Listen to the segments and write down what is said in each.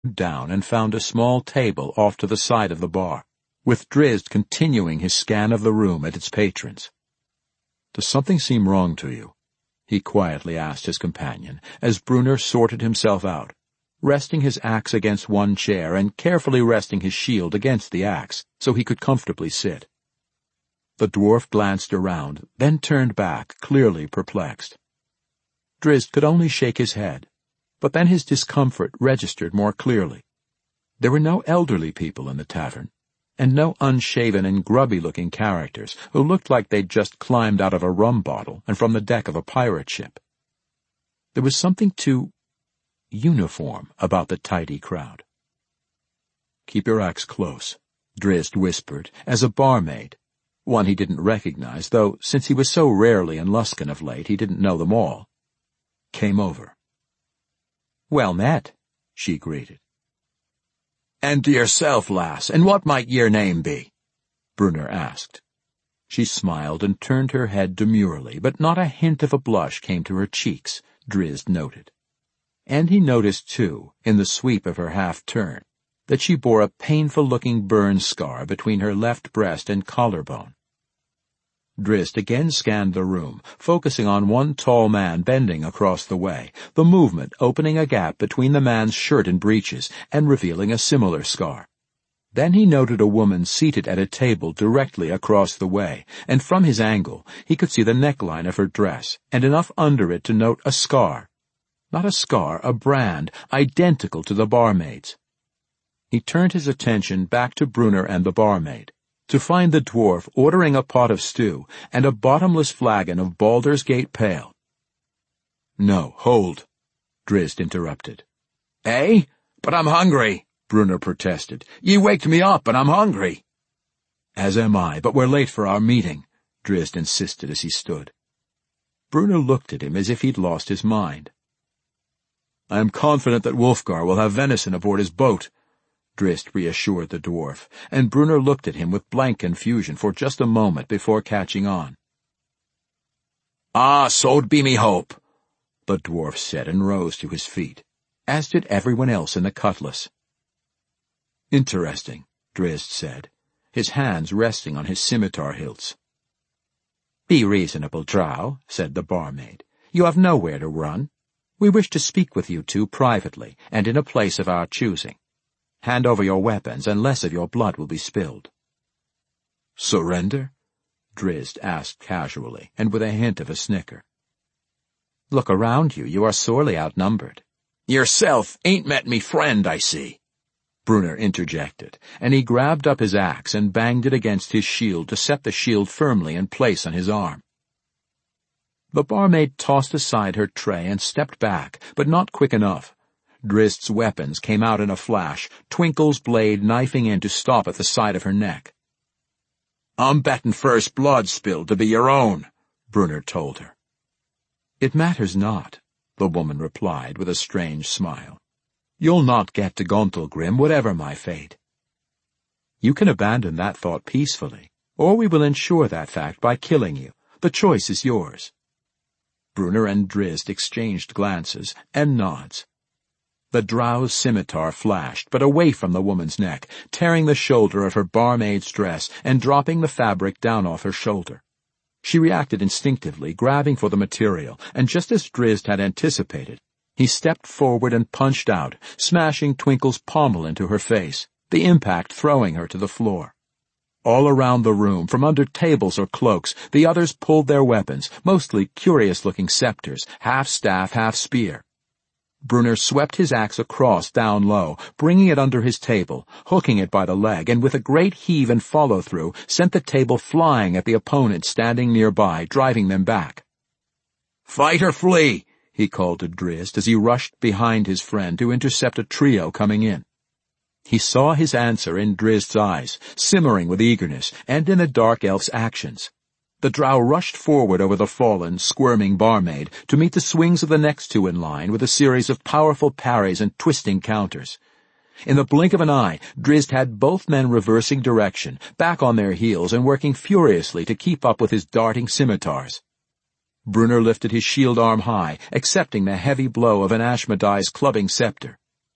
down and found a small table off to the side of the bar, with Drizzt continuing his scan of the room and its patrons. "Does something seem wrong to you?" he quietly asked his companion, as Brunner sorted himself out, resting his axe against one chair and carefully resting his shield against the axe so he could comfortably sit. The dwarf glanced around, then turned back, clearly perplexed. Drizzt could only shake his head, but then his discomfort registered more clearly. There were no elderly people in the tavern, and no unshaven and grubby-looking characters who looked like they'd just climbed out of a rum bottle and from the deck of a pirate ship. There was something too uniform about the tidy crowd. "Keep your axe close," Drizzt whispered, as a barmaid, one he didn't recognize, though since he was so rarely in Luskan of late he didn't know them all, came over. "Well met," she greeted. "And to yourself, lass, and what might your name be?" Brunner asked. She smiled and turned her head demurely, but not a hint of a blush came to her cheeks, Drizzt noted. And he noticed, too, in the sweep of her half-turn, that she bore a painful-looking burn scar between her left breast and collarbone. Drizzt again scanned the room, focusing on one tall man bending across the way, the movement opening a gap between the man's shirt and breeches and revealing a similar scar. Then he noted a woman seated at a table directly across the way, and from his angle he could see the neckline of her dress, and enough under it to note a scar. Not a scar, a brand, identical to the barmaid's. He turned his attention back to Brunner and the barmaid, to find the dwarf ordering a pot of stew and a bottomless flagon of Baldur's Gate Pale. "No, hold," Drizzt interrupted. "Eh? But I'm hungry," Brunner protested. "Ye waked me up, and I'm hungry." "As am I, but we're late for our meeting," Drizzt insisted as he stood. Brunner looked at him as if he'd lost his mind. "I am confident that Wulfgar will have venison aboard his boat," Drizzt reassured the dwarf, and Brunner looked at him with blank confusion for just a moment before catching on. "Ah, so'd be me hope," the dwarf said and rose to his feet, as did everyone else in the Cutlass. "Interesting," Drizzt said, his hands resting on his scimitar hilts. "Be reasonable, Drow," said the barmaid. "You have nowhere to run. We wish to speak with you two privately, and in a place of our choosing. Hand over your weapons, and less of your blood will be spilled." "Surrender?" Drizzt asked casually, and with a hint of a snicker. "Look around you. You are sorely outnumbered." "Yourself ain't met me friend, I see," Brunner interjected, and he grabbed up his axe and banged it against his shield to set the shield firmly in place on his arm. The barmaid tossed aside her tray and stepped back, but not quick enough. Drizzt's weapons came out in a flash, Twinkle's blade knifing in to stop at the side of her neck. "I'm betting first blood spilled to be your own," Brunner told her. "It matters not," the woman replied with a strange smile. "You'll not get to Gauntlgrim, whatever my fate. You can abandon that thought peacefully, or we will ensure that fact by killing you. The choice is yours." Brunner and Drizzt exchanged glances and nods. The Drow's scimitar flashed, but away from the woman's neck, tearing the shoulder of her barmaid's dress and dropping the fabric down off her shoulder. She reacted instinctively, grabbing for the material, and just as Drizzt had anticipated, he stepped forward and punched out, smashing Twinkle's pommel into her face, the impact throwing her to the floor. All around the room, from under tables or cloaks, the others pulled their weapons, mostly curious-looking scepters, half staff, half spear. Brunner swept his axe across down low, bringing it under his table, hooking it by the leg, and with a great heave and follow-through sent the table flying at the opponents standing nearby, driving them back. "Fight or flee!" he called to Drizzt as he rushed behind his friend to intercept a trio coming in. He saw his answer in Drizzt's eyes, simmering with eagerness, and in the dark elf's actions. The Drow rushed forward over the fallen, squirming barmaid to meet the swings of the next two in line with a series of powerful parries and twisting counters. In the blink of an eye, Drizzt had both men reversing direction, back on their heels and working furiously to keep up with his darting scimitars. Brunner lifted his shield arm high, accepting the heavy blow of an Ashmedai's clubbing scepter.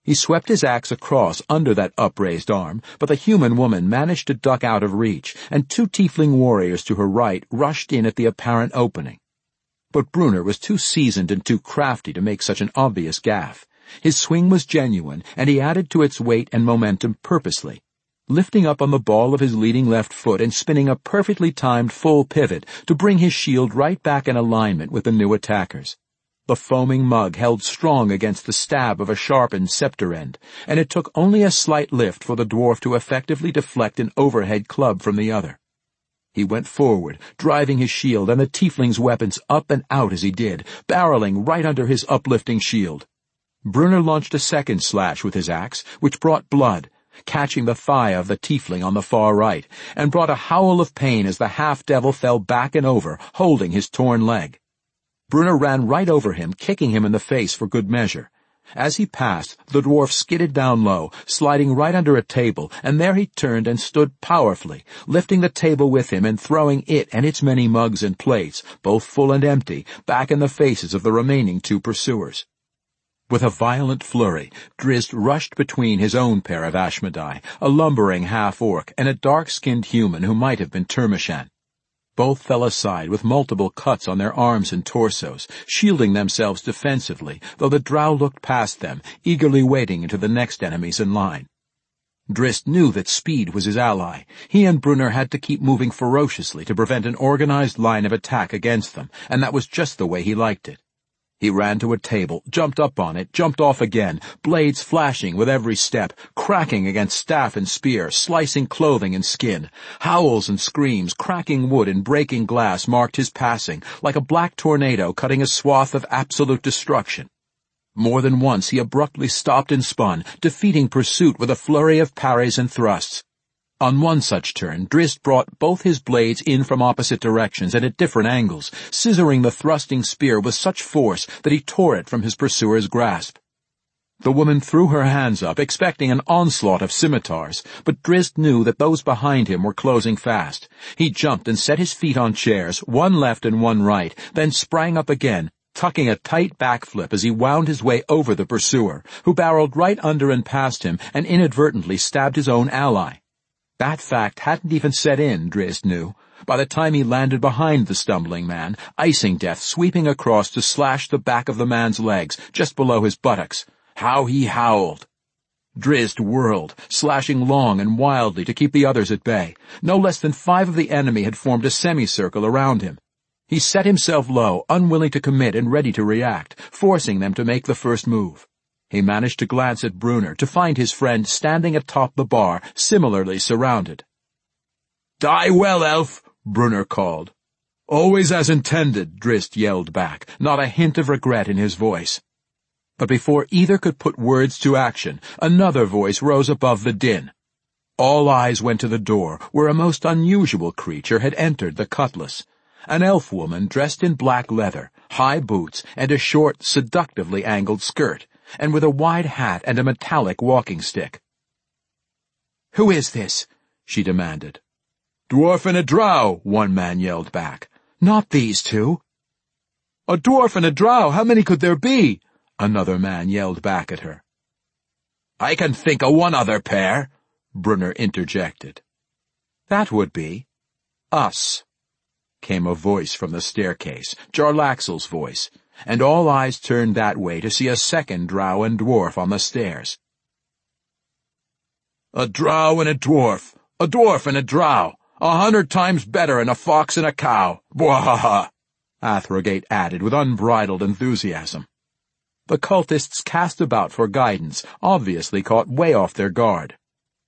He swept his axe across under that upraised arm, but the human woman managed to duck out of reach, and 2 tiefling warriors to her right rushed in at the apparent opening. But Brunner was too seasoned and too crafty to make such an obvious gaffe. His swing was genuine, and he added to its weight and momentum purposely, lifting up on the ball of his leading left foot and spinning a perfectly timed full pivot to bring his shield right back in alignment with the new attackers. The foaming mug held strong against the stab of a sharpened scepter end, and it took only a slight lift for the dwarf to effectively deflect an overhead club from the other. He went forward, driving his shield and the tiefling's weapons up and out as he did, barreling right under his uplifting shield. Brunner launched a second slash with his axe, which brought blood, catching the thigh of the tiefling on the far right, and brought a howl of pain as the half-devil fell back and over, holding his torn leg. Brunner ran right over him, kicking him in the face for good measure. As he passed, the dwarf skidded down low, sliding right under a table, and there he turned and stood powerfully, lifting the table with him and throwing it and its many mugs and plates, both full and empty, back in the faces of the remaining 2 pursuers. With a violent flurry, Drizzt rushed between his own pair of Ashmedai, a lumbering half-orc, and a dark-skinned human who might have been Termshan. Both fell aside with multiple cuts on their arms and torsos, shielding themselves defensively, though the drow looked past them, eagerly wading into the next enemies in line. Drizzt knew that speed was his ally. He and Brunner had to keep moving ferociously to prevent an organized line of attack against them, and that was just the way he liked it. He ran to a table, jumped up on it, jumped off again, blades flashing with every step, cracking against staff and spear, slicing clothing and skin. Howls and screams, cracking wood and breaking glass marked his passing, like a black tornado cutting a swath of absolute destruction. More than once he abruptly stopped and spun, defeating pursuit with a flurry of parries and thrusts. On one such turn, Drizzt brought both his blades in from opposite directions and at different angles, scissoring the thrusting spear with such force that he tore it from his pursuer's grasp. The woman threw her hands up, expecting an onslaught of scimitars, but Drizzt knew that those behind him were closing fast. He jumped and set his feet on chairs, one left and one right, then sprang up again, tucking a tight backflip as he wound his way over the pursuer, who barreled right under and past him and inadvertently stabbed his own ally. That fact hadn't even set in, Drizzt knew, by the time he landed behind the stumbling man, icing death sweeping across to slash the back of the man's legs, just below his buttocks. How he howled! Drizzt whirled, slashing long and wildly to keep the others at bay. No less than 5 of the enemy had formed a semicircle around him. He set himself low, unwilling to commit and ready to react, forcing them to make the first move. He managed to glance at Brunner to find his friend standing atop the bar, similarly surrounded. "Die well, elf," Brunner called. "Always as intended," Drizzt yelled back, not a hint of regret in his voice. But before either could put words to action, another voice rose above the din. All eyes went to the door, where a most unusual creature had entered the cutlass. An elf woman dressed in black leather, high boots, and a short, seductively angled skirt, and with a wide hat and a metallic walking stick. "Who is this?" she demanded. "Dwarf and a drow," one man yelled back. "Not these 2. "A dwarf and a drow, how many could there be?" another man yelled back at her. "I can think of one other pair," Brunner interjected. "That would be us," came a voice from the staircase, Jarlaxle's voice, and all eyes turned that way to see a second drow and dwarf on the stairs. "A drow and a dwarf and a drow, 100 times better than a fox and a cow, bwahaha," Athrogate added with unbridled enthusiasm. The cultists cast about for guidance, obviously caught way off their guard.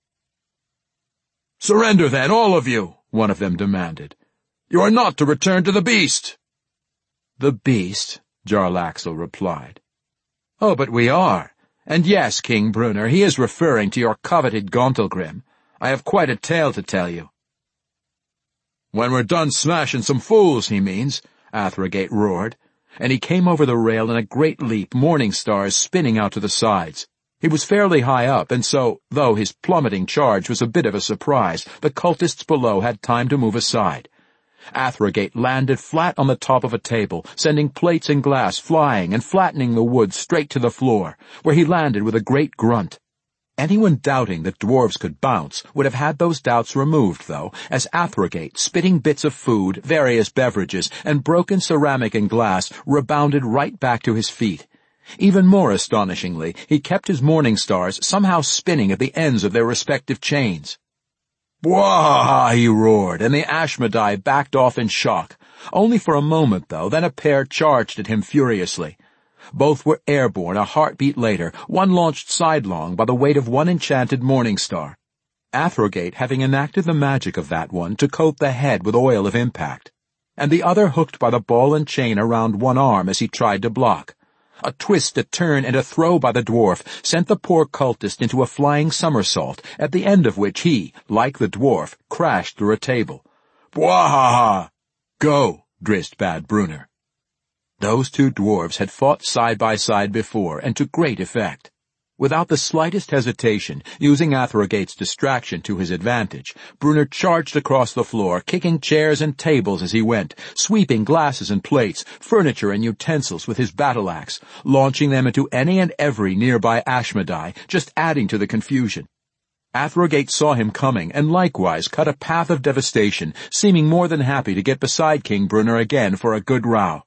"Surrender then, all of you," one of them demanded. "You are not to return to the beast." "The beast?" Jarlaxle replied. "Oh, but we are. And yes, King Brunner, he is referring to your coveted Gauntlgrim. I have quite a tale to tell you." "When we're done smashing some fools, he means," Athrogate roared, and he came over the rail in a great leap, morning stars spinning out to the sides. He was fairly high up, and so, though his plummeting charge was a bit of a surprise, the cultists below had time to move aside. Athrogate landed flat on the top of a table, sending plates and glass flying and flattening the wood straight to the floor, where he landed with a great grunt. Anyone doubting that dwarves could bounce would have had those doubts removed, though, as Athrogate, spitting bits of food, various beverages, and broken ceramic and glass, rebounded right back to his feet. Even more astonishingly, he kept his morning stars somehow spinning at the ends of their respective chains. "Bwah!" he roared, and the Ashmedai backed off in shock. Only for a moment, though, then a pair charged at him furiously. Both were airborne a heartbeat later, one launched sidelong by the weight of one enchanted morning star. Athrogate having enacted the magic of that one to coat the head with oil of impact, and the other hooked by the ball and chain around one arm as he tried to block. A twist, a turn, and a throw by the dwarf sent the poor cultist into a flying somersault, at the end of which he, like the dwarf, crashed through a table. "Bwahaha!" "Go," Drizzt bade Brunner. Those two dwarves had fought side by side before, and to great effect. Without the slightest hesitation, using Athrogate's distraction to his advantage, Brunner charged across the floor, kicking chairs and tables as he went, sweeping glasses and plates, furniture and utensils with his battle-axe, launching them into any and every nearby Ashmedai, just adding to the confusion. Athrogate saw him coming, and likewise cut a path of devastation, seeming more than happy to get beside King Brunner again for a good row.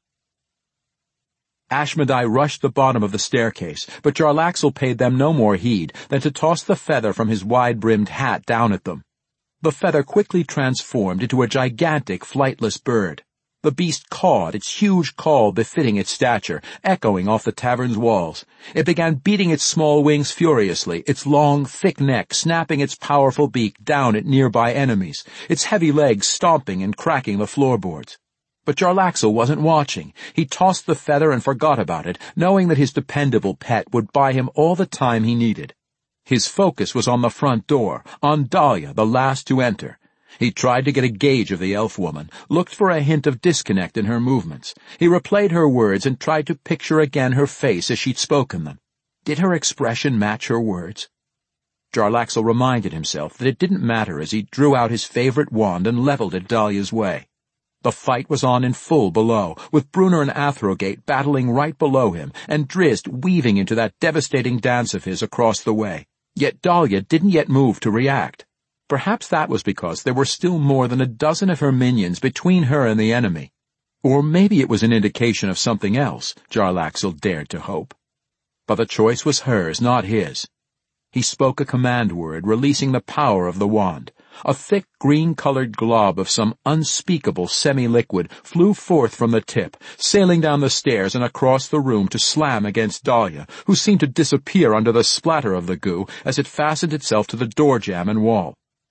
Ashmedai rushed the bottom of the staircase, but Jarlaxle paid them no more heed than to toss the feather from his wide-brimmed hat down at them. The feather quickly transformed into a gigantic flightless bird. The beast cawed, its huge call befitting its stature, echoing off the tavern's walls. It began beating its small wings furiously, its long, thick neck snapping its powerful beak down at nearby enemies, its heavy legs stomping and cracking the floorboards. But Jarlaxle wasn't watching. He tossed the feather and forgot about it, knowing that his dependable pet would buy him all the time he needed. His focus was on the front door, on Dahlia, the last to enter. He tried to get a gauge of the elf woman, looked for a hint of disconnect in her movements. He replayed her words and tried to picture again her face as she'd spoken them. Did her expression match her words? Jarlaxle reminded himself that it didn't matter as he drew out his favorite wand and leveled it Dahlia's way. The fight was on in full below, with Brunner and Athrogate battling right below him, and Drizzt weaving into that devastating dance of his across the way. Yet Dahlia didn't yet move to react. Perhaps that was because there were still more than a dozen of her minions between her and the enemy. Or maybe it was an indication of something else, Jarlaxle dared to hope. But the choice was hers, not his. He spoke a command word, releasing the power of the wand. A thick green-colored glob of some unspeakable semi-liquid flew forth from the tip, sailing down the stairs and across the room to slam against Dahlia, who seemed to disappear under the splatter of the goo as it fastened itself to the door jamb and wall.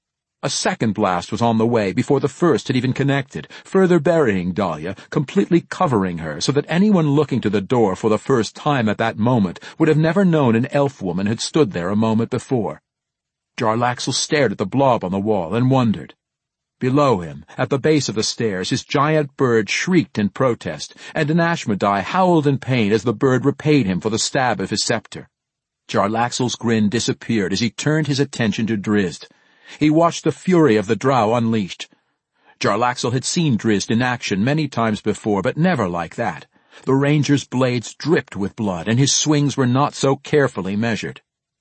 A second blast was on the way before the first had even connected, further burying Dahlia, completely covering her so that anyone looking to the door for the first time at that moment would have never known an elf woman had stood there a moment before. Jarlaxle stared at the blob on the wall and wondered. Below him, at the base of the stairs, his giant bird shrieked in protest, and an Ashmedai howled in pain as the bird repaid him for the stab of his scepter. Jarlaxle's grin disappeared as he turned his attention to Drizzt. He watched the fury of the drow unleashed. Jarlaxle had seen Drizzt in action many times before, but never like that. The ranger's blades dripped with blood, and his swings were not so carefully measured.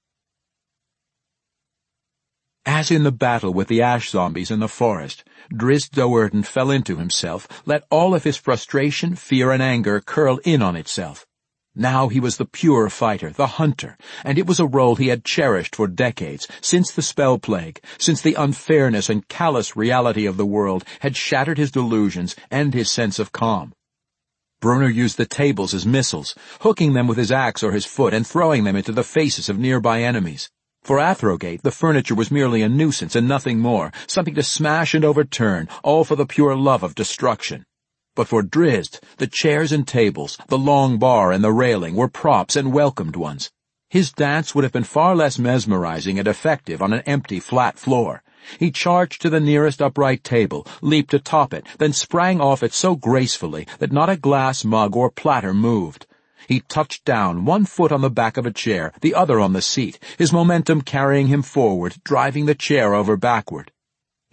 As in the battle with the ash zombies in the forest, Drizzt Do'Urden fell into himself, let all of his frustration, fear, and anger curl in on itself. Now he was the pure fighter, the hunter, and it was a role he had cherished for decades, since the spell plague, since the unfairness and callous reality of the world had shattered his delusions and his sense of calm. Brunner used the tables as missiles, hooking them with his axe or his foot and throwing them into the faces of nearby enemies. For Athrogate, the furniture was merely a nuisance and nothing more, something to smash and overturn, all for the pure love of destruction. But for Drizzt, the chairs and tables, the long bar and the railing were props and welcomed ones. His dance would have been far less mesmerizing and effective on an empty, flat floor. He charged to the nearest upright table, leaped atop it, then sprang off it so gracefully that not a glass mug or platter moved. He touched down, one foot on the back of a chair, the other on the seat, his momentum carrying him forward, driving the chair over backward.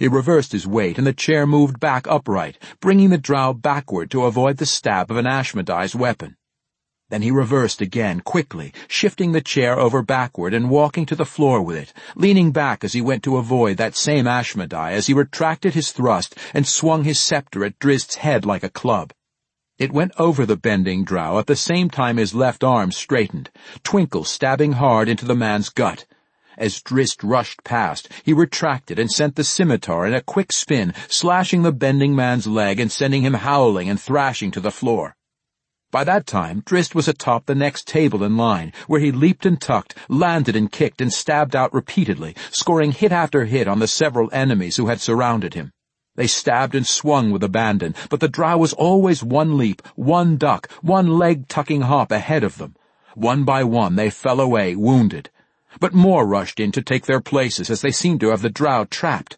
He reversed his weight, and the chair moved back upright, bringing the drow backward to avoid the stab of an Ashmedai's weapon. Then he reversed again, quickly, shifting the chair over backward and walking to the floor with it, leaning back as he went to avoid that same Ashmedai as he retracted his thrust and swung his scepter at Drizd's head like a club. It went over the bending drow at the same time his left arm straightened, Twinkle stabbing hard into the man's gut. As Drizzt rushed past, he retracted and sent the scimitar in a quick spin, slashing the bending man's leg and sending him howling and thrashing to the floor. By that time, Drizzt was atop the next table in line, where he leaped and tucked, landed and kicked and stabbed out repeatedly, scoring hit after hit on the several enemies who had surrounded him. They stabbed and swung with abandon, but the drow was always one leap, one duck, one leg-tucking hop ahead of them. One by one they fell away, wounded. But more rushed in to take their places as they seemed to have the drow trapped.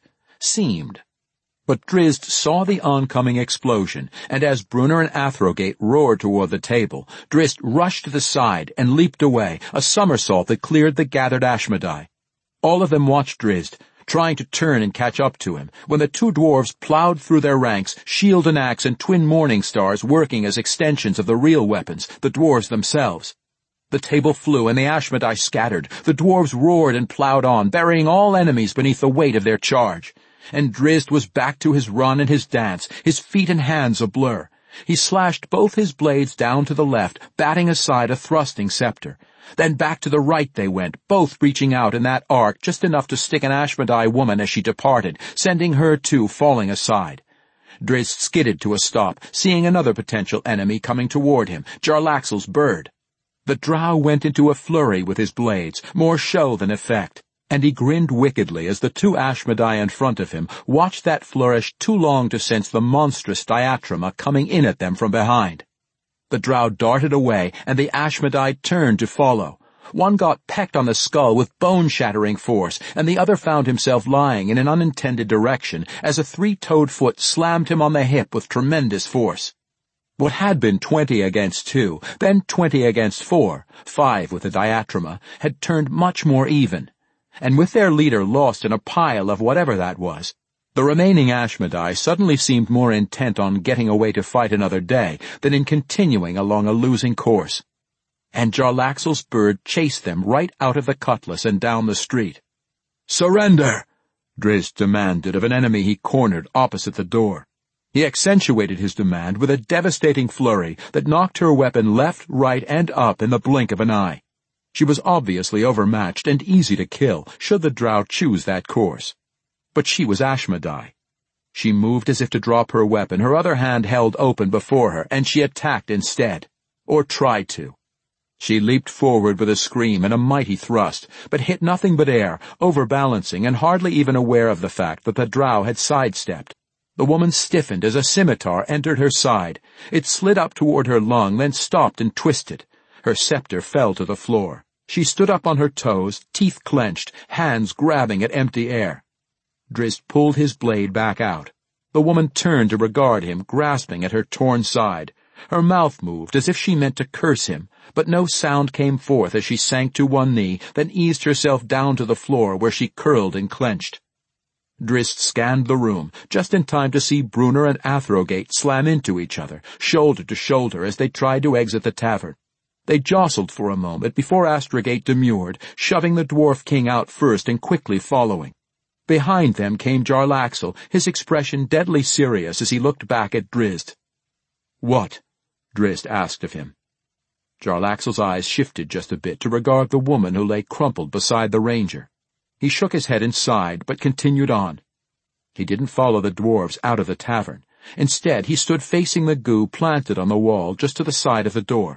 But Drizzt saw the oncoming explosion, and as Brunner and Athrogate roared toward the table, Drizzt rushed to the side and leaped away, a somersault that cleared the gathered Ashmedai. All of them watched Drizzt, trying to turn and catch up to him, when the two dwarves plowed through their ranks, shield and axe and twin morning stars working as extensions of the real weapons, the dwarves themselves. The table flew and the Ashmedai scattered. The dwarves roared and plowed on, burying all enemies beneath the weight of their charge. And Drizzt was back to his run and his dance, his feet and hands a blur. He slashed both his blades down to the left, batting aside a thrusting scepter. Then back to the right they went, both reaching out in that arc just enough to stick an Ashmedai woman as she departed, sending her too falling aside. Drizzt skidded to a stop, seeing another potential enemy coming toward him, Jarlaxle's bird. The drow went into a flurry with his blades, more show than effect, and he grinned wickedly as the two Ashmedai in front of him watched that flourish too long to sense the monstrous diatrema coming in at them from behind. The drow darted away, and the Ashmedai turned to follow. One got pecked on the skull with bone-shattering force, and the other found himself lying in an unintended direction as a 3-toed foot slammed him on the hip with tremendous force. What had been 20 against 2, then 20 against 4, 5 with the diatrema, had turned much more even. And with their leader lost in a pile of whatever that was, the remaining Ashmedai suddenly seemed more intent on getting away to fight another day than in continuing along a losing course. And Jarlaxle's bird chased them right out of the cutlass and down the street. "Surrender!" Drizzt demanded of an enemy he cornered opposite the door. He accentuated his demand with a devastating flurry that knocked her weapon left, right, and up in the blink of an eye. She was obviously overmatched and easy to kill, should the drow choose that course. But she was Ashmedai. She moved as if to drop her weapon, her other hand held open before her, and she attacked instead. Or tried to. She leaped forward with a scream and a mighty thrust, but hit nothing but air, overbalancing and hardly even aware of the fact that the drow had sidestepped. The woman stiffened as a scimitar entered her side. It slid up toward her lung, then stopped and twisted. Her scepter fell to the floor. She stood up on her toes, teeth clenched, hands grabbing at empty air. Drizzt pulled his blade back out. The woman turned to regard him, grasping at her torn side. Her mouth moved as if she meant to curse him, but no sound came forth as she sank to one knee, then eased herself down to the floor where she curled and clenched. Drizzt scanned the room, just in time to see Brunner and Athrogate slam into each other, shoulder to shoulder, as they tried to exit the tavern. They jostled for a moment before Astrogate demurred, shoving the dwarf king out first and quickly following. Behind them came Jarlaxle, his expression deadly serious as he looked back at Drizzt. "What?" Drizzt asked of him. Jarlaxle's eyes shifted just a bit to regard the woman who lay crumpled beside the ranger. He shook his head and sighed, but continued on. He didn't follow the dwarves out of the tavern. Instead, he stood facing the goo planted on the wall just to the side of the door.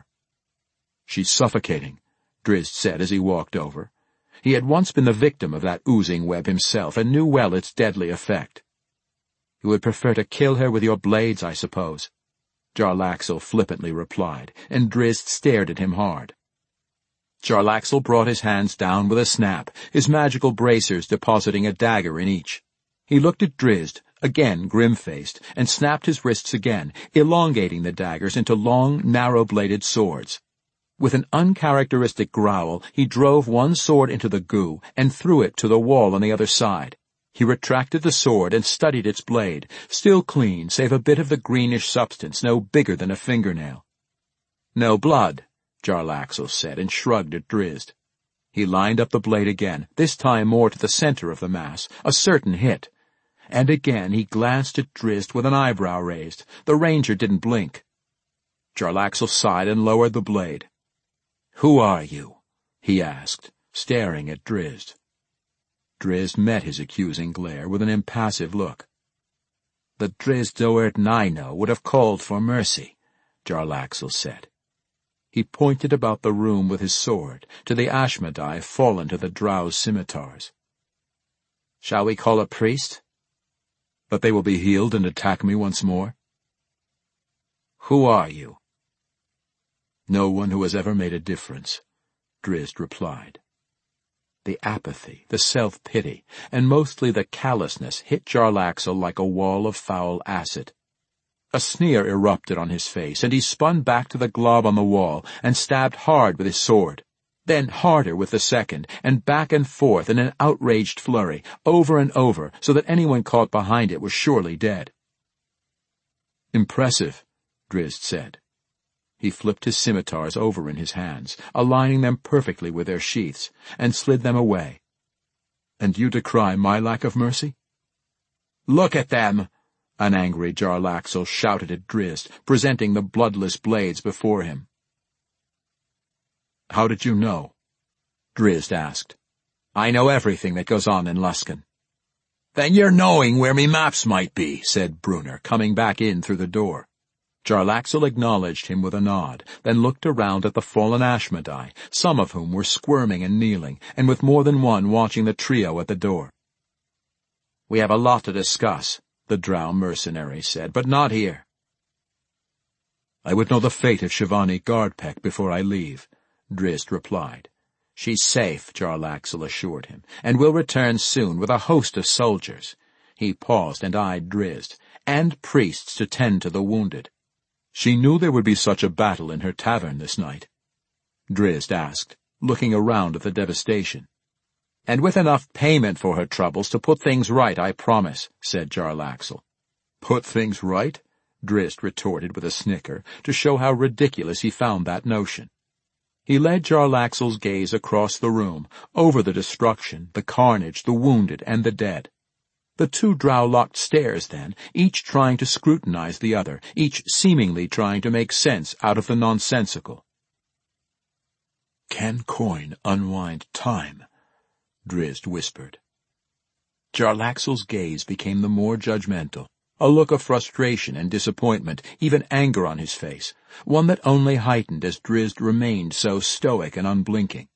"She's suffocating," Drizzt said as he walked over. He had once been the victim of that oozing web himself and knew well its deadly effect. "You would prefer to kill her with your blades, I suppose," Jarlaxle flippantly replied, and Drizzt stared at him hard. Jarlaxle brought his hands down with a snap, his magical bracers depositing a dagger in each. He looked at Drizzt, again grim-faced, and snapped his wrists again, elongating the daggers into long, narrow-bladed swords. With an uncharacteristic growl, he drove one sword into the goo and threw it to the wall on the other side. He retracted the sword and studied its blade, still clean save a bit of the greenish substance no bigger than a fingernail. "No blood," Jarlaxle said, and shrugged at Drizzt. He lined up the blade again, this time more to the center of the mass, a certain hit. And again he glanced at Drizzt with an eyebrow raised. The ranger didn't blink. Jarlaxle sighed and lowered the blade. "Who are you?" he asked, staring at Drizzt. Drizzt met his accusing glare with an impassive look. "The Drizzt Do'Urden I know would have called for mercy," Jarlaxle said. He pointed about the room with his sword, to the Ashmedai fallen to the Drow's scimitars. "Shall we call a priest?" "But they will be healed and attack me once more." "Who are you?" "No one who has ever made a difference," Drizzt replied. The apathy, the self-pity, and mostly the callousness hit Jarlaxle like a wall of foul acid. A sneer erupted on his face, and he spun back to the glob on the wall and stabbed hard with his sword, then harder with the second, and back and forth in an outraged flurry, over and over, so that anyone caught behind it was surely dead. "Impressive," Drizzt said. He flipped his scimitars over in his hands, aligning them perfectly with their sheaths, and slid them away. "And you decry my lack of mercy?" "Look at them!" an angry Jarlaxle shouted at Drizzt, presenting the bloodless blades before him. "How did you know?" Drizzt asked. "I know everything that goes on in Luskan." "Then you're knowing where me maps might be," said Brunner, coming back in through the door. Jarlaxle acknowledged him with a nod, then looked around at the fallen Ashmedai, some of whom were squirming and kneeling, and with more than one watching the trio at the door. "We have a lot to discuss," the Drow mercenary said, "but not here." "I would know the fate of Shivani Gardpek before I leave," Drizzt replied. "She's safe," Jarlaxle assured him, "and will return soon with a host of soldiers." He paused and eyed Drizzt, "and priests to tend to the wounded." "She knew there would be such a battle in her tavern this night?" Drizzt asked, looking around at the devastation. "And with enough payment for her troubles to put things right, I promise," said Jarlaxle. "Put things right?" Drizzt retorted with a snicker, to show how ridiculous he found that notion. He led Jarlaxle's gaze across the room, over the destruction, the carnage, the wounded, and the dead. The two Drow locked stairs then, each trying to scrutinize the other, each seemingly trying to make sense out of the nonsensical. "Can coin unwind time?" Drizzt whispered. Jarlaxle's gaze became the more judgmental, a look of frustration and disappointment, even anger on his face, one that only heightened as Drizzt remained so stoic and unblinking.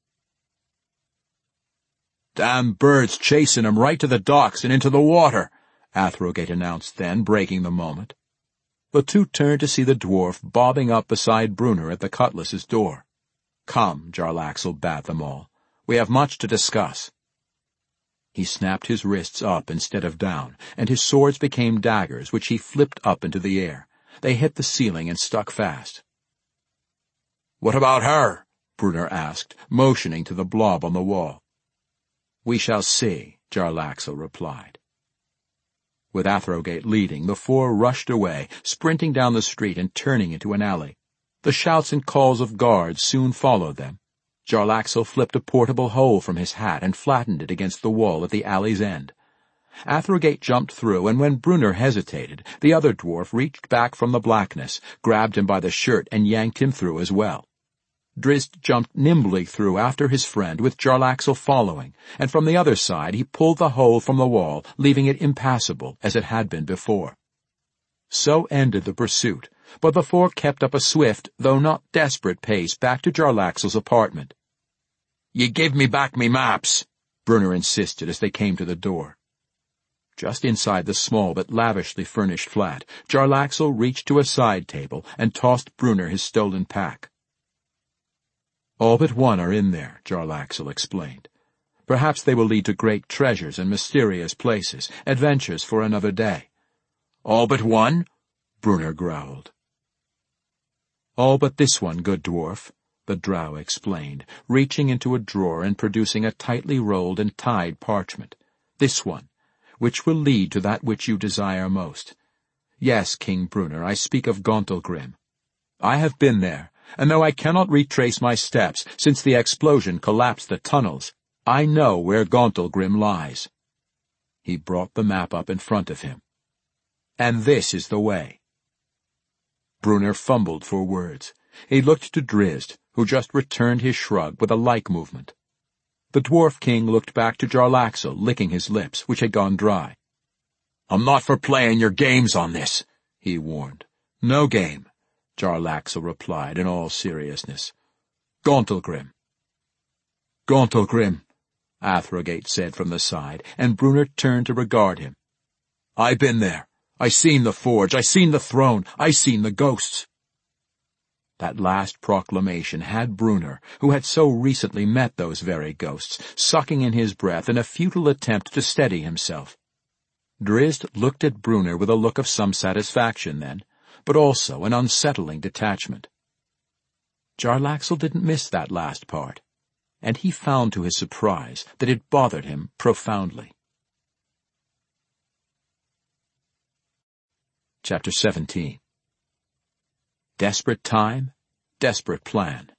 "Damn birds chasing him right to the docks and into the water," Athrogate announced then, breaking the moment. The two turned to see the dwarf bobbing up beside Brunner at the Cutlass's door. "Come," Jarlaxle bade them all. "We have much to discuss." He snapped his wrists up instead of down, and his swords became daggers which he flipped up into the air. They hit the ceiling and stuck fast. "What about her?" Brunner asked, motioning to the blob on the wall. "We shall see," Jarlaxle replied. With Athrogate leading, the four rushed away, sprinting down the street and turning into an alley. The shouts and calls of guards soon followed them. Jarlaxle flipped a portable hole from his hat and flattened it against the wall at the alley's end. Athrogate jumped through, and when Brunner hesitated, the other dwarf reached back from the blackness, grabbed him by the shirt, and yanked him through as well. Drizzt jumped nimbly through after his friend, with Jarlaxle following, and from the other side he pulled the hole from the wall, leaving it impassable as it had been before. So ended the pursuit, but the four kept up a swift, though not desperate pace back to Jarlaxle's apartment. "Ye give me back me maps," Brunner insisted as they came to the door. Just inside the small but lavishly furnished flat, Jarlaxle reached to a side table and tossed Brunner his stolen pack. "All but one are in there," Jarlaxle explained. "Perhaps they will lead to great treasures and mysterious places, adventures for another day." "All but one?" Brunner growled. "All but this one, good dwarf," the Drow explained, reaching into a drawer and producing a tightly rolled and tied parchment. "This one. which will lead to that which you desire most. Yes, King Bruner, I speak of Gauntlgrim. I have been there, and though I cannot retrace my steps since the explosion collapsed the tunnels, I know where Gauntlgrim lies." He brought the map up in front of him. "And this is the way." Bruner fumbled for words. He looked to Drizzt, who just returned his shrug with a like movement. The Dwarf King looked back to Jarlaxle, licking his lips, which had gone dry. "I'm not for playing your games on this," he warned. "No game," Jarlaxle replied in all seriousness. "Gauntlgrim." "Gauntlgrim," Athrogate said from the side, and Bruner turned to regard him. "I been there. I seen the forge, I seen the throne, I seen the ghosts." That last proclamation had Bruner, who had so recently met those very ghosts, sucking in his breath in a futile attempt to steady himself. Drizzt looked at Bruner with a look of some satisfaction then, but also an unsettling detachment. Jarlaxle didn't miss that last part, and he found to his surprise that it bothered him profoundly. Chapter 17. Desperate time, desperate plan.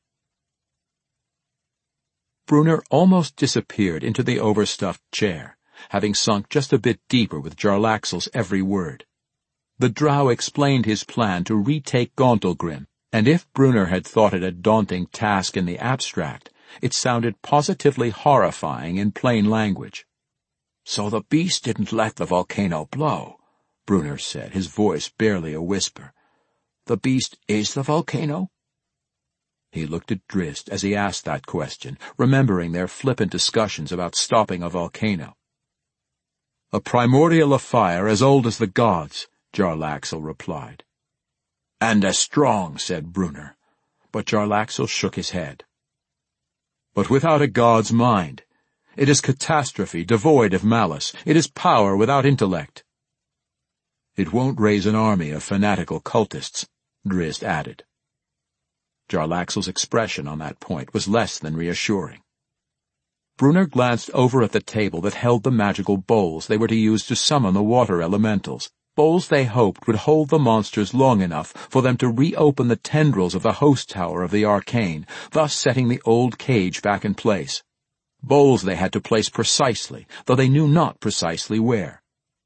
Bruner almost disappeared into the overstuffed chair, having sunk just a bit deeper with Jarlaxle's every word. The drow explained his plan to retake Gauntlgrim, and if Bruner had thought it a daunting task in the abstract, it sounded positively horrifying in plain language. "So the beast didn't let the volcano blow," Bruner said, his voice barely a whisper. "The beast is the volcano?" He looked at Drizzt as he asked that question, remembering their flippant discussions about stopping a volcano. "A primordial of fire as old as the gods," Jarlaxle replied. "And as strong," said Bruner, but Jarlaxle shook his head. "But without a god's mind. It is catastrophe, devoid of malice. It is power without intellect." "It won't raise an army of fanatical cultists," Drizzt added. Jarlaxle's expression on that point was less than reassuring. Bruner glanced over at the table that held the magical bowls they were to use to summon the water elementals, bowls they hoped would hold the monsters long enough for them to reopen the tendrils of the host tower of the arcane, thus setting the old cage back in place. Bowls they had to place precisely, though they knew not precisely where.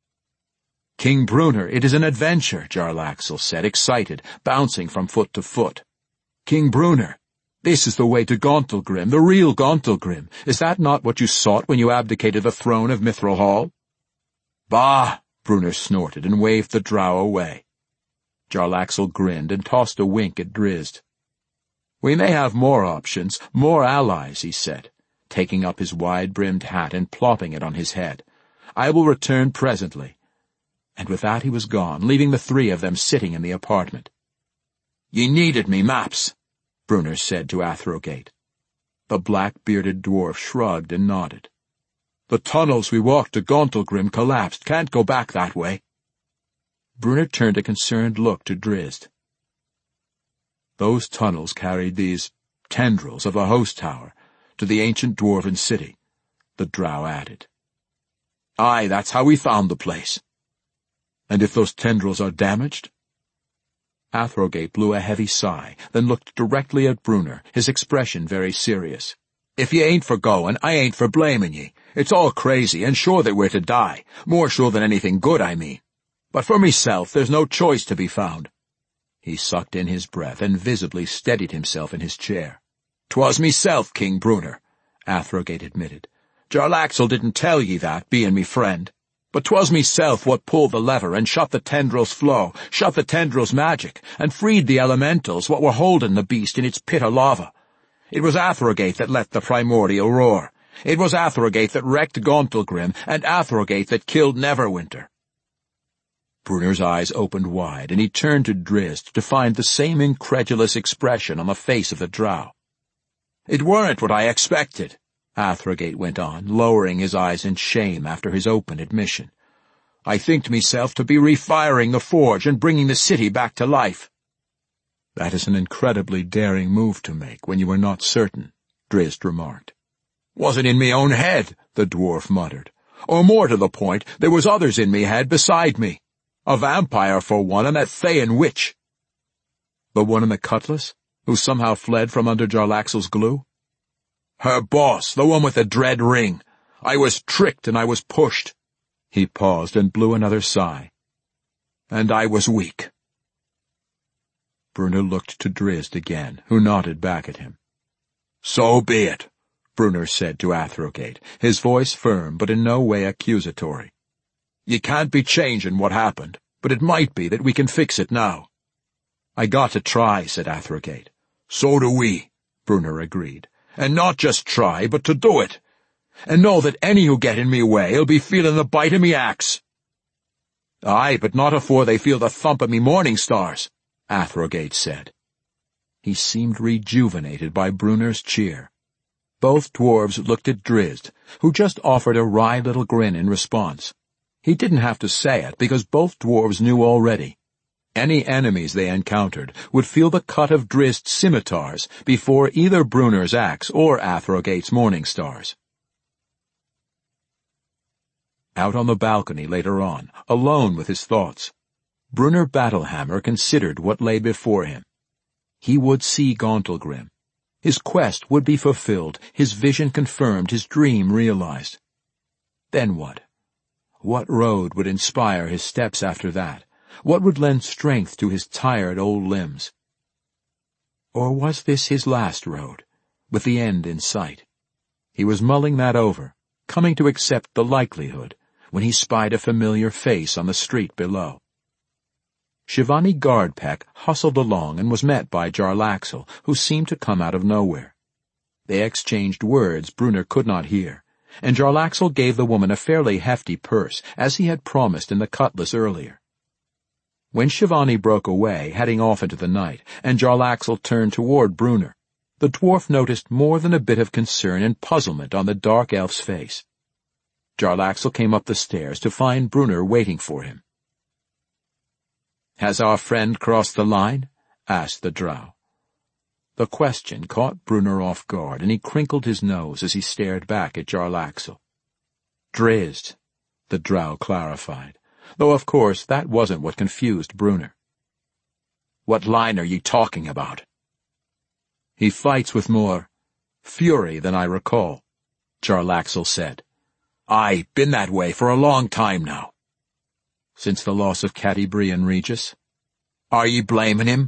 "King Bruner, it is an adventure," Jarlaxle said, excited, bouncing from foot to foot. "King Bruner, this is the way to Gauntlgrim, the real Gauntlgrim. Is that not what you sought when you abdicated the throne of Mithril Hall?" "Bah!" Bruner snorted and waved the drow away. Jarlaxle grinned and tossed a wink at Drizzt. "We may have more options, more allies," he said, taking up his wide-brimmed hat and plopping it on his head. "I will return presently." And with that he was gone, leaving the three of them sitting in the apartment. "Ye needed me, maps," Bruner said to Athrogate. The black-bearded dwarf shrugged and nodded. "The tunnels we walked to Gauntlgrim collapsed. Can't go back that way." Bruner turned a concerned look to Drizzt. "Those tunnels carried these tendrils of the host tower to the ancient dwarven city," the drow added. "Aye, that's how we found the place." "And if those tendrils are damaged?" Athrogate blew a heavy sigh, then looked directly at Bruner, his expression very serious. "If ye ain't for goin', I ain't for blamin' ye. It's all crazy, and sure that we're to die. More sure than anything good, I mean. But for meself, there's no choice to be found." He sucked in his breath and visibly steadied himself in his chair. "'Twas meself, King Bruner," Athrogate admitted. "Jarlaxle didn't tell ye that, bein' me friend. But 'twas meself what pulled the lever and shut the tendrils' flow, shut the tendrils' magic, and freed the elementals what were holding the beast in its pit of lava. It was Athrogate that let the primordial roar. It was Athrogate that wrecked Gauntlgrim, and Athrogate that killed Neverwinter." Bruner's eyes opened wide, and he turned to Drizzt to find the same incredulous expression on the face of the drow. "It weren't what I expected," Athrogate went on, lowering his eyes in shame after his open admission. "I thinked meself to be refiring the forge and bringing the city back to life." "That is an incredibly daring move to make when you are not certain," Drizzt remarked. "Wasn't in me own head," the dwarf muttered. Or more to the point, there was others in me head beside me. A vampire for one, and that Thayan witch. The one in the cutlass, who somehow fled from under Jarlaxle's glue? Her boss, the one with the dread ring. I was tricked and I was pushed. He paused and blew another sigh. And I was weak. Brunner looked to Drizzt again, who nodded back at him. So be it, Brunner said to Athrogate, his voice firm but in no way accusatory. You can't be changing what happened, but it might be that we can fix it now. I got to try, said Athrogate. So do we, Brunner agreed. And not just try, but to do it. And know that any who get in me way'll be feeling the bite of me axe. Aye, but not afore they feel the thump of me morning stars, Athrogate said. He seemed rejuvenated by Brunner's cheer. Both dwarves looked at Drizzt, who just offered a wry little grin in response. He didn't have to say it, because both dwarves knew already. Any enemies they encountered would feel the cut of Drizzt's scimitars before either Brunner's axe or Athrogate's morning stars. Out on the balcony later on, alone with his thoughts, Brunner Battlehammer considered what lay before him. He would see Gauntlgrim. His quest would be fulfilled, his vision confirmed, his dream realized. Then what? What road would inspire his steps after that? What would lend strength to his tired old limbs? Or was this his last road, with the end in sight? He was mulling that over, coming to accept the likelihood, when he spied a familiar face on the street below. Shivani Guardpeck hustled along and was met by Jarlaxle, who seemed to come out of nowhere. They exchanged words Brunner could not hear, and Jarlaxle gave the woman a fairly hefty purse, as he had promised in the cutlass earlier. When Shivani broke away, heading off into the night, and Jarlaxle turned toward Brunner, the dwarf noticed more than a bit of concern and puzzlement on the dark elf's face. Jarlaxle came up the stairs to find Brunner waiting for him. "Has our friend crossed the line?" asked the drow. The question caught Brunner off guard, and he crinkled his nose as he stared back at Jarlaxle. "Drizzt," the drow clarified, though of course that wasn't what confused Brunner. "What line are ye talking about?" "He fights with more fury than I recall," Jarlaxle said. "Aye, been that way for a long time now." "Since the loss of Catti-brie and Regis?" "Are ye blaming him?"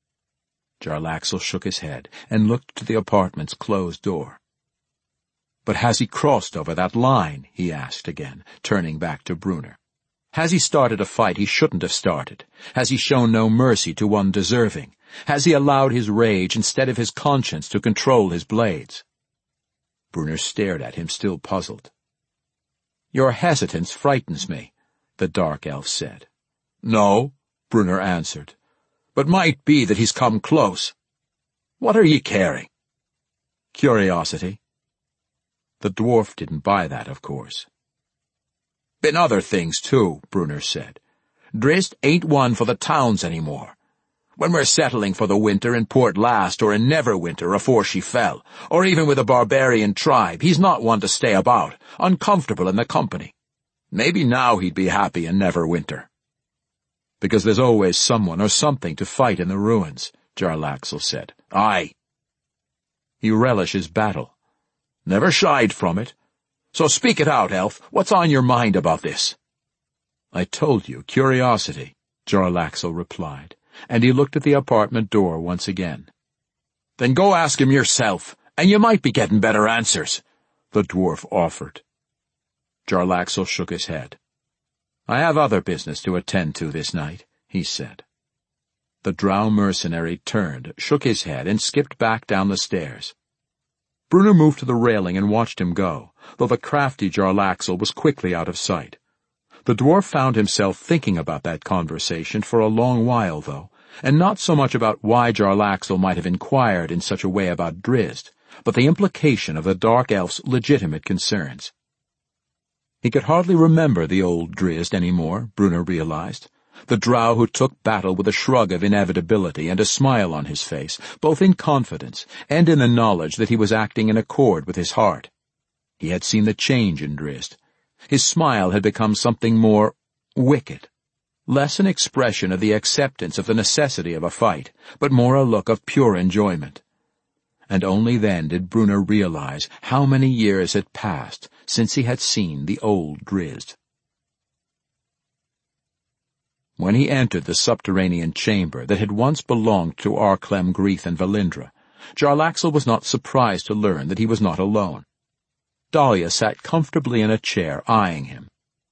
Jarlaxle shook his head and looked to the apartment's closed door. "But has he crossed over that line?" he asked again, turning back to Brunner. "Has he started a fight he shouldn't have started? Has he shown no mercy to one deserving? Has he allowed his rage instead of his conscience to control his blades?" Brunner stared at him, still puzzled. "Your hesitance frightens me," the dark elf said. "No," Brunner answered, "but might be that he's come close. What are ye carrying?" "Curiosity." The dwarf didn't buy that, of course. "Been other things, too," Brunner said. "Drizzt ain't one for the towns any more. When we're settling for the winter in Port Last or in Neverwinter afore she fell, or even with a barbarian tribe, he's not one to stay about, uncomfortable in the company. Maybe now he'd be happy in Neverwinter." "Because there's always someone or something to fight in the ruins," Jarlaxle said. "Aye." "He relishes battle." "Never shied from it. So speak it out, elf. What's on your mind about this?" "I told you, curiosity," Jarlaxle replied, and he looked at the apartment door once again. "Then go ask him yourself, and you might be getting better answers," the dwarf offered. Jarlaxle shook his head. "I have other business to attend to this night," he said. The drow mercenary turned, shook his head, and skipped back down the stairs. Brunner moved to the railing and watched him go, though the crafty Jarlaxle was quickly out of sight. The dwarf found himself thinking about that conversation for a long while, though, and not so much about why Jarlaxle might have inquired in such a way about Drizzt, but the implication of the dark elf's legitimate concerns. He could hardly remember the old Drizzt any more, Brunner realized, the drow who took battle with a shrug of inevitability and a smile on his face, both in confidence and in the knowledge that he was acting in accord with his heart. He had seen the change in Drizzt, His smile had become something more wicked, less an expression of the acceptance of the necessity of a fight, but more a look of pure enjoyment. And only then did Brunner realize how many years had passed since he had seen the old Drizzt. When he entered the subterranean chamber that had once belonged to Archlem, Greith, and Valindra, Jarlaxle was not surprised to learn that he was not alone. Dahlia sat comfortably in a chair, eyeing him.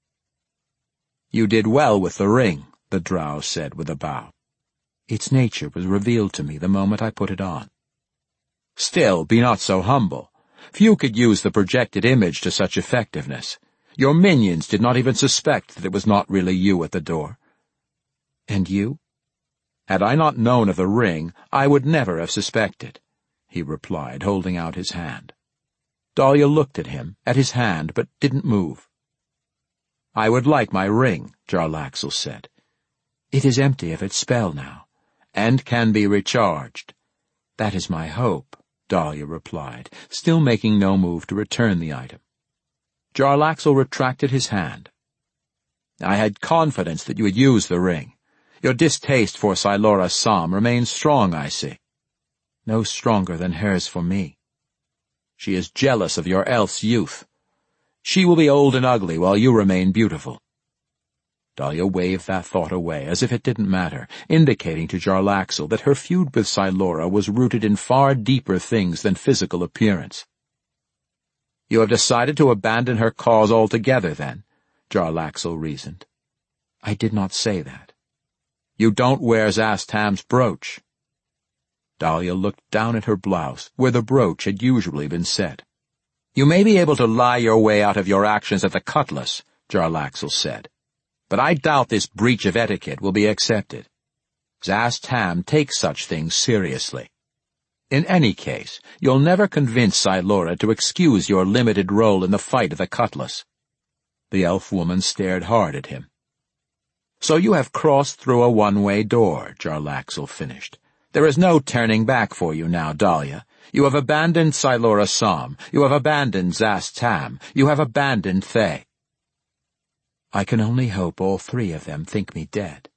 "You did well with the ring," the drow said with a bow. "Its nature was revealed to me the moment I put it on." "Still, be not so humble. Few could use the projected image to such effectiveness. Your minions did not even suspect that it was not really you at the door." "And you?" "Had I not known of the ring, I would never have suspected," he replied, holding out his hand. Dahlia looked at him, at his hand, but didn't move. "I would like my ring," Jarlaxle said. "It is empty of its spell now." "And can be recharged." "That is my hope," Dahlia replied, still making no move to return the item. Jarlaxle retracted his hand. "I had confidence that you would use the ring. Your distaste for Silora Som remains strong, I see." "No stronger than hers for me." "She is jealous of your elf's youth. She will be old and ugly while you remain beautiful." Dahlia waved that thought away as if it didn't matter, indicating to Jarlaxle that her feud with Silora was rooted in far deeper things than physical appearance. "You have decided to abandon her cause altogether, then?" Jarlaxle reasoned. "I did not say that." "You don't wear Zastam's brooch." Dahlia looked down at her blouse, where the brooch had usually been set. "You may be able to lie your way out of your actions at the Cutlass," Jarlaxle said, "but I doubt this breach of etiquette will be accepted. Zastam takes such things seriously. In any case, you'll never convince Silora to excuse your limited role in the fight at the Cutlass." The elf woman stared hard at him. "So you have crossed through a one-way door," Jarlaxle finished. "There is no turning back for you now, Dahlia. You have abandoned Silora Som. You have abandoned Zastam. You have abandoned Thay." "I can only hope all three of them think me dead."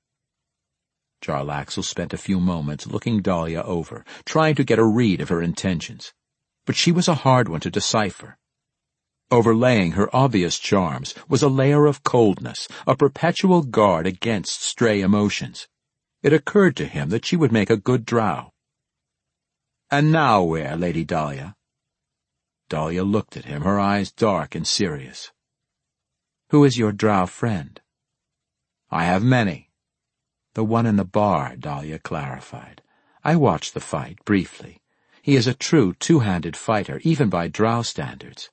Jarlaxle spent a few moments looking Dahlia over, trying to get a read of her intentions. But she was a hard one to decipher. Overlaying her obvious charms was a layer of coldness, a perpetual guard against stray emotions. It occurred to him that she would make a good drow. "And now where, Lady Dahlia?" Dahlia looked at him, her eyes dark and serious. "Who is your drow friend?" "I have many." "The one in the bar," Dahlia clarified. "I watched the fight, briefly. He is a true two-handed fighter, even by drow standards."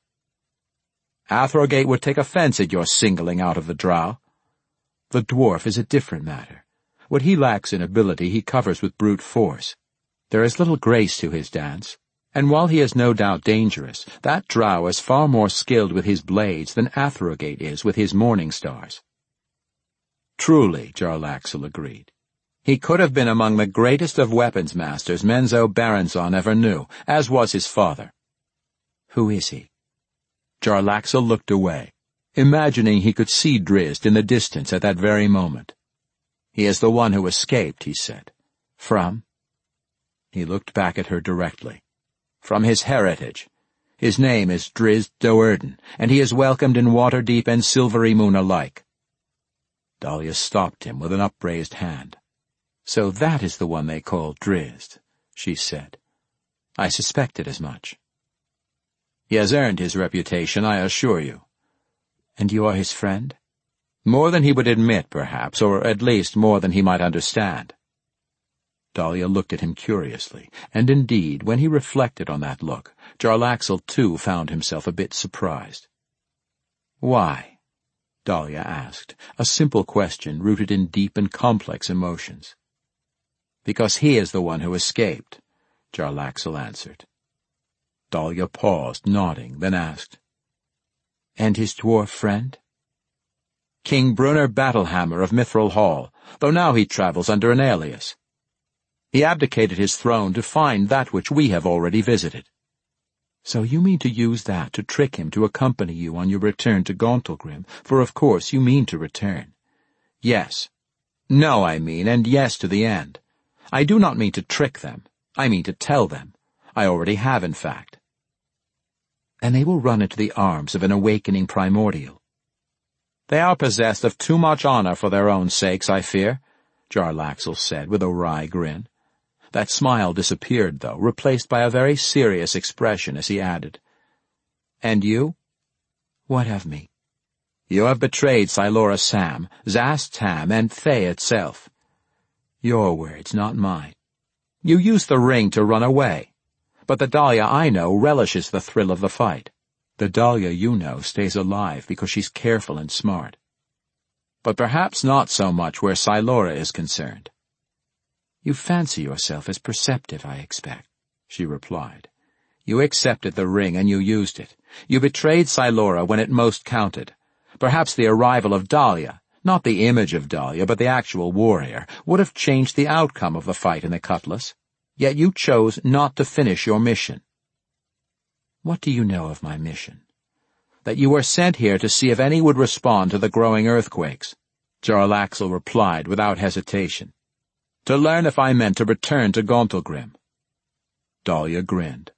"Athrogate would take offense at your singling out of the drow." "The dwarf is a different matter. What he lacks in ability he covers with brute force. There is little grace to his dance, and while he is no doubt dangerous, that drow is far more skilled with his blades than Athrogate is with his morning stars." "Truly," Jarlaxle agreed. "He could have been among the greatest of weapons masters Menzo Baranzon ever knew, as was his father." "Who is he?" Jarlaxle looked away, imagining he could see Drizzt in the distance at that very moment. "He is the one who escaped," he said. "From?" He looked back at her directly. "From his heritage. His name is Drizzt Do'Urden, and he is welcomed in Waterdeep and Silvery Moon alike." Dahlia stopped him with an upraised hand. "So that is the one they call Drizzt," she said. "I suspected as much." "He has earned his reputation, I assure you." "And you are his friend?" "More than he would admit, perhaps, or at least more than he might understand." Dahlia looked at him curiously, and indeed, when he reflected on that look, Jarlaxle too found himself a bit surprised. "Why?" Dahlia asked, a simple question rooted in deep and complex emotions. "Because he is the one who escaped," Jarlaxle answered. Dahlia paused, nodding, then asked, "And his dwarf friend?" "King Brunner Battlehammer of Mithril Hall, though now he travels under an alias. He abdicated his throne to find that which we have already visited." So you mean to use that to trick him to accompany you on your return to Gauntlgrim, for of course you mean to return. Yes. No, I mean, and yes to the end. I do not mean to trick them. I mean to tell them. I already have, in fact. And they will run into the arms of an awakening primordial. They are possessed of too much honor for their own sakes, I fear, Jarlaxle said with a wry grin. That smile disappeared, though, replaced by a very serious expression as he added, "And you? What of me? You have betrayed Silora Sam, Szast Tam, and Thay itself. Your words, not mine. You used the ring to run away, but the Dahlia I know relishes the thrill of the fight. The Dahlia you know stays alive because she's careful and smart. But perhaps not so much where Silora is concerned." "You fancy yourself as perceptive, I expect," she replied. "You accepted the ring and you used it. You betrayed Silora when it most counted. Perhaps the arrival of Dahlia, not the image of Dahlia, but the actual warrior, would have changed the outcome of the fight in the Cutlass. Yet you chose not to finish your mission." "What do you know of my mission?" "That you were sent here to see if any would respond to the growing earthquakes," Jarlaxle replied without hesitation. "To learn if I meant to return to Gauntlgrim." Dahlia grinned.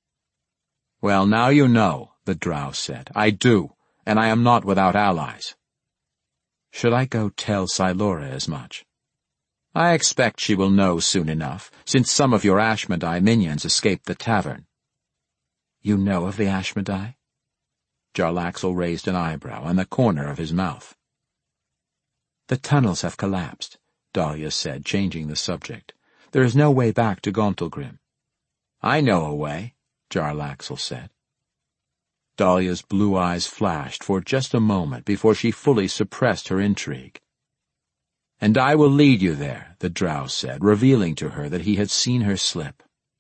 "Well, now you know," the drow said. "I do, and I am not without allies." "Should I go tell Silora as much?" "I expect she will know soon enough, since some of your Ashmedai minions escaped the tavern." "You know of the Ashmedai?" Jarlaxle raised an eyebrow and the corner of his mouth. "The tunnels have collapsed," Dahlia said, changing the subject. "There is no way back to Gauntlgrim." "I know a way," Jarlaxle said. Dahlia's blue eyes flashed for just a moment before she fully suppressed her intrigue. "And I will lead you there," the drow said, revealing to her that he had seen her slip.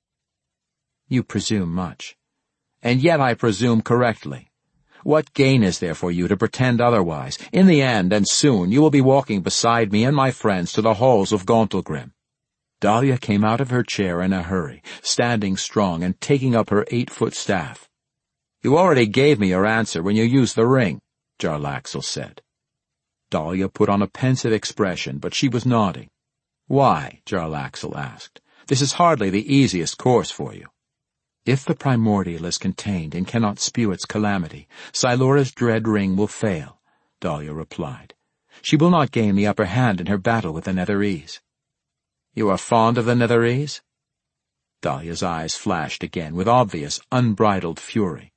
"You presume much." "And yet I presume correctly. What gain is there for you to pretend otherwise? In the end, and soon, you will be walking beside me and my friends to the halls of Gauntlgrim." Dahlia came out of her chair in a hurry, standing strong and taking up her 8-foot staff. "You already gave me your answer when you used the ring," Jarlaxle said. Dahlia put on a pensive expression, but she was nodding. "Why?" Jarlaxle asked. "This is hardly the easiest course for you." "If the primordial is contained and cannot spew its calamity, Silora's dread ring will fail," Dahlia replied. "She will not gain the upper hand in her battle with the Netherese." "You are fond of the Netherese?" Dahlia's eyes flashed again with obvious, unbridled fury.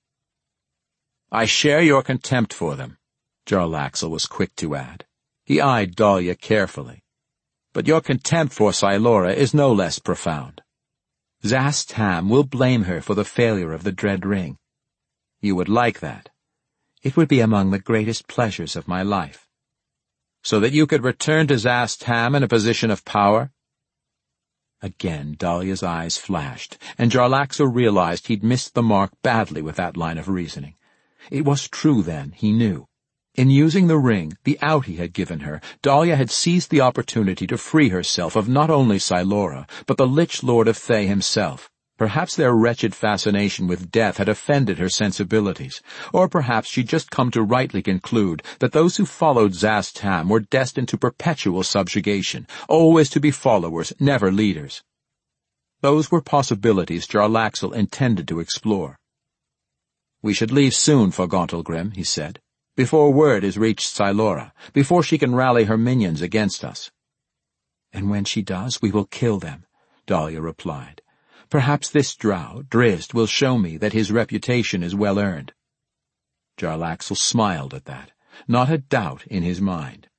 "I share your contempt for them," Jarlaxle was quick to add. He eyed Dahlia carefully. "But your contempt for Silora is no less profound. Szast Tam will blame her for the failure of the dread ring. You would like that. It would be among the greatest pleasures of my life." "So that you could return to Szast Tam in a position of power?" Again Dahlia's eyes flashed, and Jarlaxle realized he'd missed the mark badly with that line of reasoning. It was true, then, he knew. In using the ring, the out he had given her, Dahlia had seized the opportunity to free herself of not only Silora, but the Lich Lord of Thay himself. Perhaps their wretched fascination with death had offended her sensibilities, or perhaps she'd just come to rightly conclude that those who followed Szast Tam were destined to perpetual subjugation, always to be followers, never leaders. Those were possibilities Jarlaxle intended to explore. "We should leave soon for Gauntlgrim," he said, "before word is reached Silora, before she can rally her minions against us." "And when she does, we will kill them," Dahlia replied. "Perhaps this drow, Drizzt, will show me that his reputation is well earned." Jarlaxle smiled at that, not a doubt in his mind.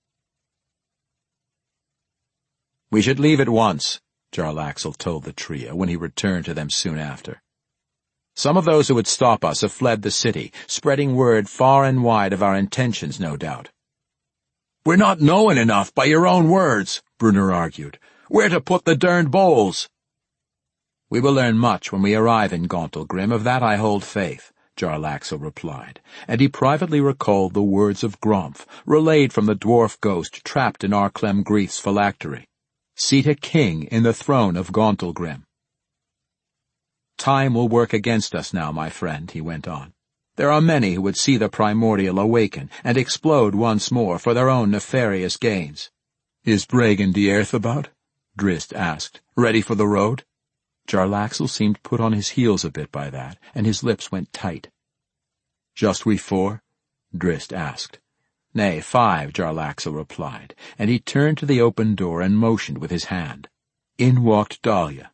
"We should leave at once," Jarlaxle told the trio when he returned to them soon after. "Some of those who would stop us have fled the city, spreading word far and wide of our intentions, no doubt." "We're not knowing enough by your own words," Brunner argued. "Where to put the derned bowls?" "We will learn much when we arrive in Gauntlgrim, of that I hold faith," Jarlaxle replied, and he privately recalled the words of Gromph, relayed from the dwarf ghost trapped in Arclem Greith's phylactery. "Seat a king in the throne of Gauntlgrim." Time will work against us now, my friend, he went on. There are many who would see the primordial awaken and explode once more for their own nefarious gains. Is Bregan the Earth about? Drizzt asked. Ready for the road? Jarlaxle seemed put on his heels a bit by that, and his lips went tight. Just we four? Drizzt asked. Nay, 5, Jarlaxle replied, and he turned to the open door and motioned with his hand. In walked Dahlia.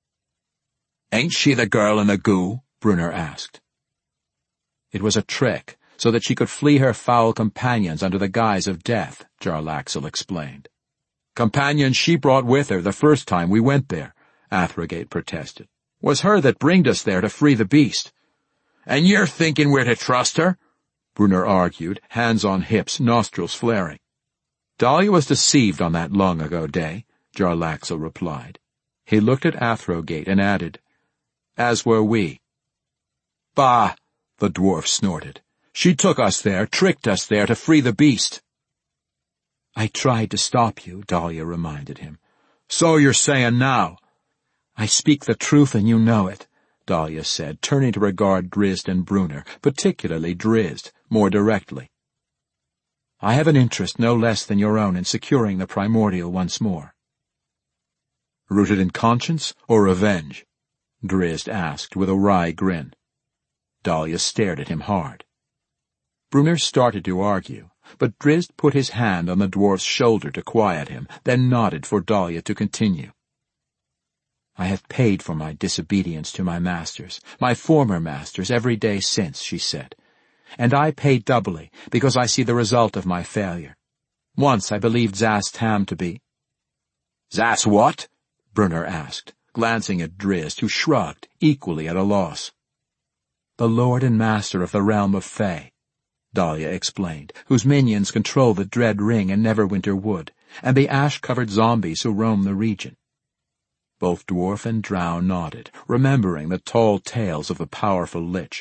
Ain't she the girl in the goo? Brunner asked. It was a trick, so that she could flee her foul companions under the guise of death, Jarlaxle explained. Companions she brought with her the first time we went there, Athrogate protested. Was her that bringed us there to free the beast. And you're thinking we're to trust her? Brunner argued, hands on hips, nostrils flaring. Dahlia was deceived on that long-ago day, Jarlaxle replied. He looked at Athrogate and added, As were we. Bah! The dwarf snorted. She took us there, tricked us there to free the beast. I tried to stop you, Dahlia reminded him. So you're saying now. I speak the truth and you know it, Dahlia said, turning to regard Drizzt and Brunner, particularly Drizzt, more directly. I have an interest no less than your own in securing the primordial once more. Rooted in conscience or revenge? Drizzt asked with a wry grin. Dahlia stared at him hard. Brunner started to argue, but Drizzt put his hand on the dwarf's shoulder to quiet him, then nodded for Dahlia to continue. I have paid for my disobedience to my masters, my former masters, every day since, she said. And I pay doubly, because I see the result of my failure. Once I believed Szast Tam to be— Szast what? Brunner asked, glancing at Drizzt, who shrugged, equally at a loss. The lord and master of the realm of Fey, Dahlia explained, whose minions control the Dread Ring and Neverwinter Wood, and the ash-covered zombies who roam the region. Both dwarf and drow nodded, remembering the tall tales of the powerful lich.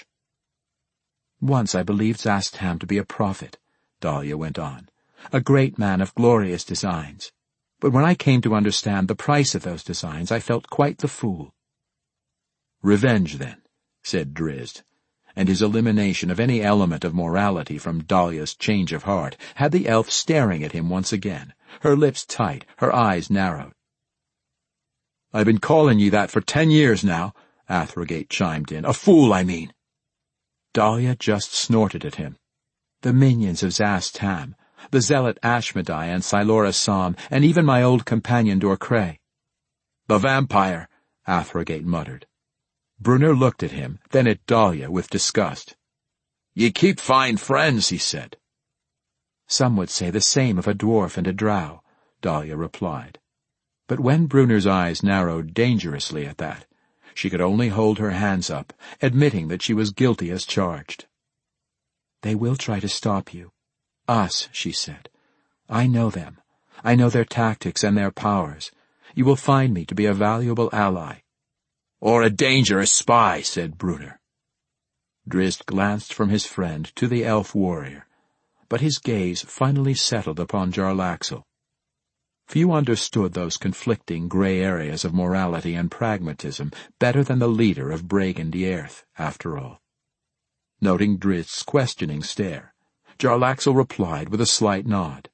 Once I believed Szast Tam to be a prophet, Dahlia went on, a great man of glorious designs. But when I came to understand the price of those designs, I felt quite the fool. Revenge, then, said Drizzt, and his elimination of any element of morality from Dahlia's change of heart had the elf staring at him once again, her lips tight, her eyes narrowed. I've been calling ye that for 10 years now, Athrogate chimed in. A fool, I mean. Dahlia just snorted at him. The minions of Szast Tam, the zealot Ashmedai and Silora Som, and even my old companion Dorcray. The vampire, Athrogate muttered. Brunner looked at him, then at Dahlia with disgust. Ye keep fine friends, he said. Some would say the same of a dwarf and a drow, Dahlia replied. But when Brunner's eyes narrowed dangerously at that, she could only hold her hands up, admitting that she was guilty as charged. They will try to stop you. Us, she said. I know them. I know their tactics and their powers. You will find me to be a valuable ally. Or a dangerous spy, said Brunner. Drizzt glanced from his friend to the elf warrior, but his gaze finally settled upon Jarlaxle. Few understood those conflicting grey areas of morality and pragmatism better than the leader of Bregan the Earth, after all. Noting Drizzt's questioning stare, Jarlaxle replied with a slight nod.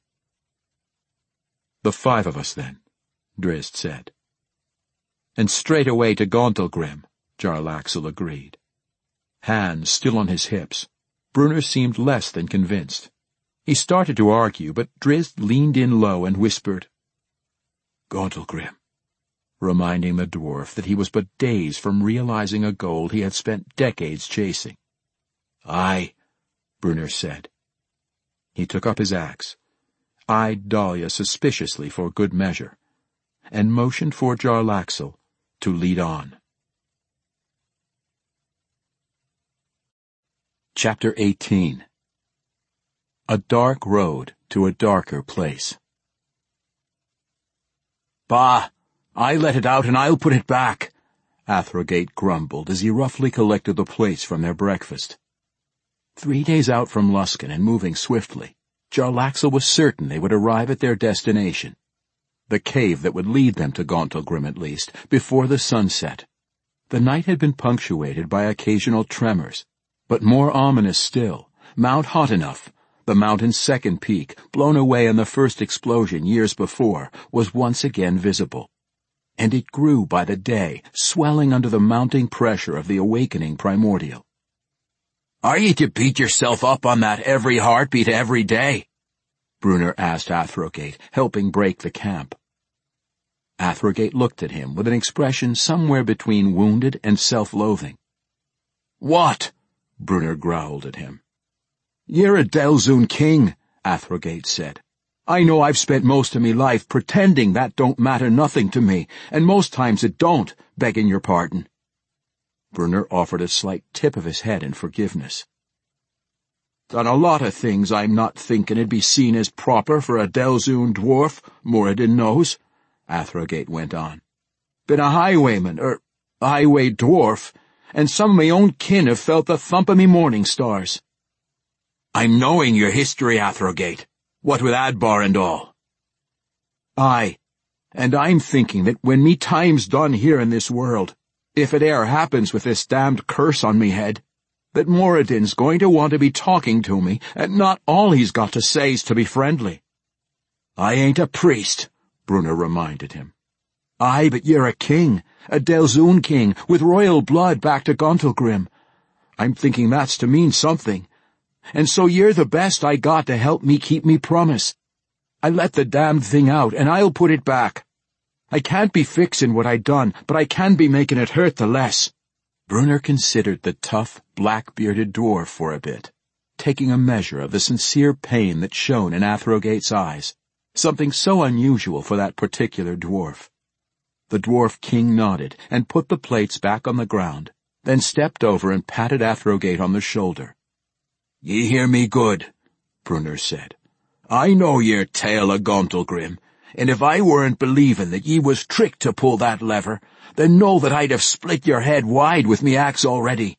The 5 of us, then, Drizzt said. And straight away to Gauntlgrim, Jarlaxle agreed. Hands still on his hips, Brunner seemed less than convinced. He started to argue, but Drizzt leaned in low and whispered, Gauntlgrim, reminding the dwarf that he was but days from realizing a goal he had spent decades chasing. Aye, Brunner said. He took up his axe, eyed Dahlia suspiciously for good measure, and motioned for Jarlaxle to lead on. Chapter 18. A dark road to a darker place. Bah! I let it out and I'll put it back, Athrogate grumbled as he roughly collected the plates from their breakfast. 3 days out from Luskan and moving swiftly, Jarlaxle was certain they would arrive at their destination, the cave that would lead them to Gauntlgrim at least, before the sun set. The night had been punctuated by occasional tremors, but more ominous still, Mount Hotenuff, the mountain's second peak, blown away in the first explosion years before, was once again visible. And it grew by the day, swelling under the mounting pressure of the awakening primordial. "Are ye to beat yourself up on that every heartbeat every day?" Brunner asked Athrogate, helping break the camp. Athrogate looked at him with an expression somewhere between wounded and self-loathing. "What?" Brunner growled at him. "You're a Delzoun king," Athrogate said. "I know I've spent most of me life pretending that don't matter nothing to me, and most times it don't, begging your pardon." Brunner offered a slight tip of his head in forgiveness. "Done a lot of things I'm not thinking 'd be seen as proper for a Delzoun dwarf, Moradin knows," Athrogate went on. "Been a highwayman, a highway dwarf, and some of me own kin have felt the thump of me morning stars." "I'm knowing your history, Athrogate. What with Adbar and all." "Aye, and I'm thinking that when me time's done here in this world, if it e'er happens with this damned curse on me head, that Moradin's going to want to be talking to me, and not all he's got to say's to be friendly." "I ain't a priest," Brunner reminded him. "Aye, but you're a king, a Delzoun king, with royal blood back to Gauntlgrim. I'm thinking that's to mean something. And so you're the best I got to help me keep me promise. I let the damned thing out, and I'll put it back. I can't be fixin' what I done, but I can be making it hurt the less." Brunner considered the tough, black-bearded dwarf for a bit, taking a measure of the sincere pain that shone in Athrogate's eyes, something so unusual for that particular dwarf. The dwarf king nodded and put the plates back on the ground, then stepped over and patted Athrogate on the shoulder. "Ye hear me good," Brunner said. "I know ye're tale of Gauntlgrim, and if I weren't believin' that ye was tricked to pull that lever, then know that I'd have split your head wide with me axe already.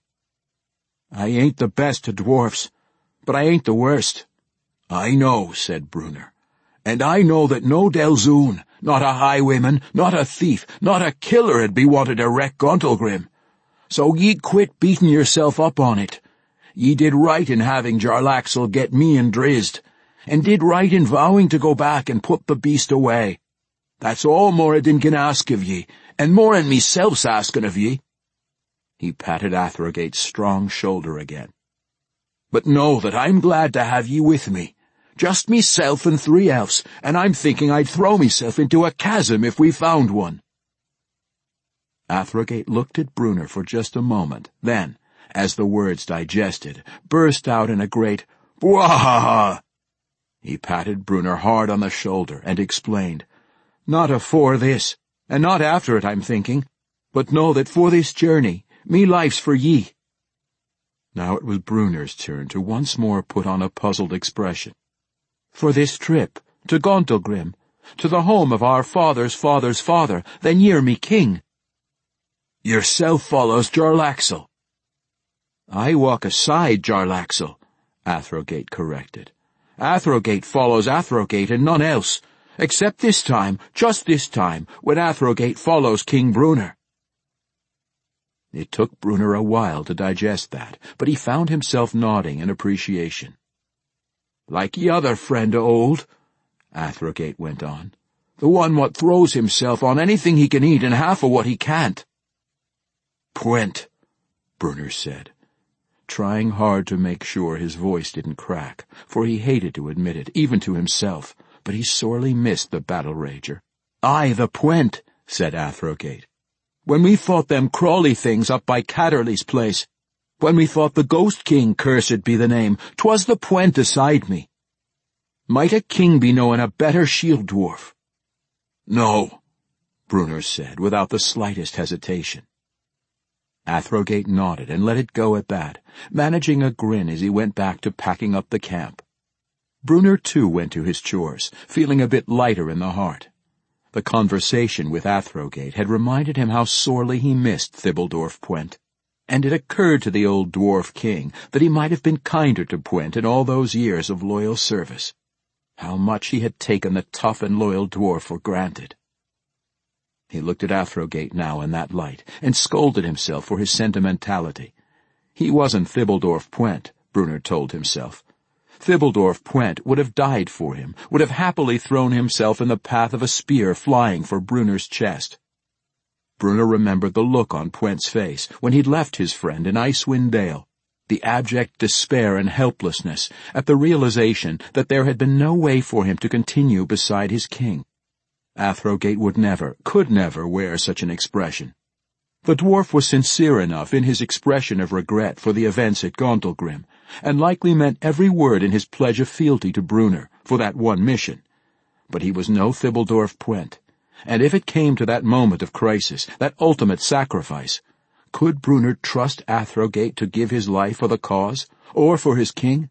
I ain't the best of dwarfs, but I ain't the worst." "I know," said Brunner, "and I know that no Delzoun, not a highwayman, not a thief, not a killer'd be wanted to wreck Gauntlgrim. So ye quit beatin' yourself up on it. Ye did right in having Jarlaxle get me and Drizzt, and did right in vowing to go back and put the beast away. That's all Moradin can ask of ye, and more'n meself's askin' of ye." He patted Athrogate's strong shoulder again. "But know that I'm glad to have ye with me. Just meself and 3 elves, and I'm thinking I'd throw meself into a chasm if we found one." Athrogate looked at Brunner for just a moment, then, as the words digested, burst out in a great "Bwahaha!" He patted Brunner hard on the shoulder and explained, "Not afore this, and not after it, I'm thinking, but know that for this journey, me life's for ye." Now it was Brunner's turn to once more put on a puzzled expression. "For this trip, to Gauntlgrim, to the home of our father's father's father, then ye're me king." "Yourself follows Jarlaxle." "I walk aside Jarlaxle," Athrogate corrected. "Athrogate follows Athrogate and none else, except this time, just this time, when Athrogate follows King Brunner." It took Brunner a while to digest that, but he found himself nodding in appreciation. "Like ye other friend o' old," Athrogate went on, "the one what throws himself on anything he can eat and half o' what he can't." "Pwent," Brunner said, trying hard to make sure his voice didn't crack, for he hated to admit it, even to himself, but he sorely missed the battle rager. "Aye, the Pwent," said Athrogate. "When we fought them crawly things up by Catterley's place, when we fought the Ghost King, cursed be the name, 'twas the Pwent aside me. Might a king be knowing a better shield dwarf?" "No," Brunner said, without the slightest hesitation. Athrogate nodded and let it go at that, managing a grin as he went back to packing up the camp. Brunner, too, went to his chores, feeling a bit lighter in the heart. The conversation with Athrogate had reminded him how sorely he missed Thibbledorf Pwent, and it occurred to the old dwarf king that he might have been kinder to Pwent in all those years of loyal service. How much he had taken the tough and loyal dwarf for granted. He looked at Athrogate now in that light, and scolded himself for his sentimentality. He wasn't Thibaudorf Puent, Brunner told himself. Thibaudorf Puent would have died for him, would have happily thrown himself in the path of a spear flying for Brunner's chest. Brunner remembered the look on Puent's face when he'd left his friend in Icewind Dale, the abject despair and helplessness at the realization that there had been no way for him to continue beside his king. Athrogate would never, could never wear such an expression. The dwarf was sincere enough in his expression of regret for the events at Gauntlgrim, and likely meant every word in his pledge of fealty to Brunner for that one mission. But he was no Thibaudorf Puent, and if it came to that moment of crisis, that ultimate sacrifice, could Brunner trust Athrogate to give his life for the cause, or for his king?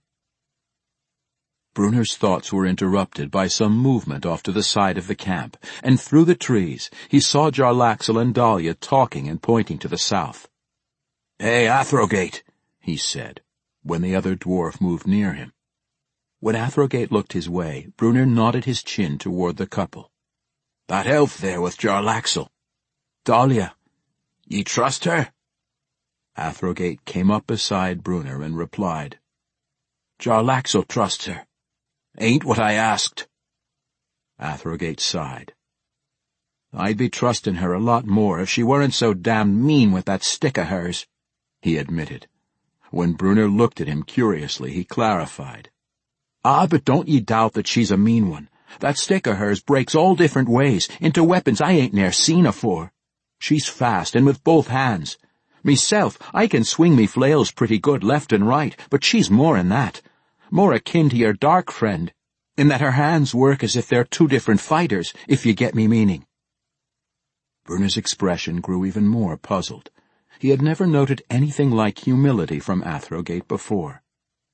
Brunner's thoughts were interrupted by some movement off to the side of the camp, and through the trees he saw Jarlaxle and Dahlia talking and pointing to the south. "Hey, Athrogate," he said, when the other dwarf moved near him. When Athrogate looked his way, Brunner nodded his chin toward the couple. "That elf there with Jarlaxle. Dahlia, ye trust her?" Athrogate came up beside Brunner and replied, "Jarlaxle trusts her. Ain't what I asked." Athrogate sighed. "I'd be trusting her a lot more if she weren't so damned mean with that stick of hers," he admitted. When Brunner looked at him curiously, he clarified. "Ah, but don't ye doubt that she's a mean one. That stick of hers breaks all different ways, into weapons I ain't ne'er seen afore. She's fast, and with both hands. Meself, I can swing me flails pretty good left and right, but she's more'n that. More akin to your dark friend, in that her hands work as if they're two different fighters, if you get me meaning." Brunner's expression grew even more puzzled. He had never noted anything like humility from Athrogate before.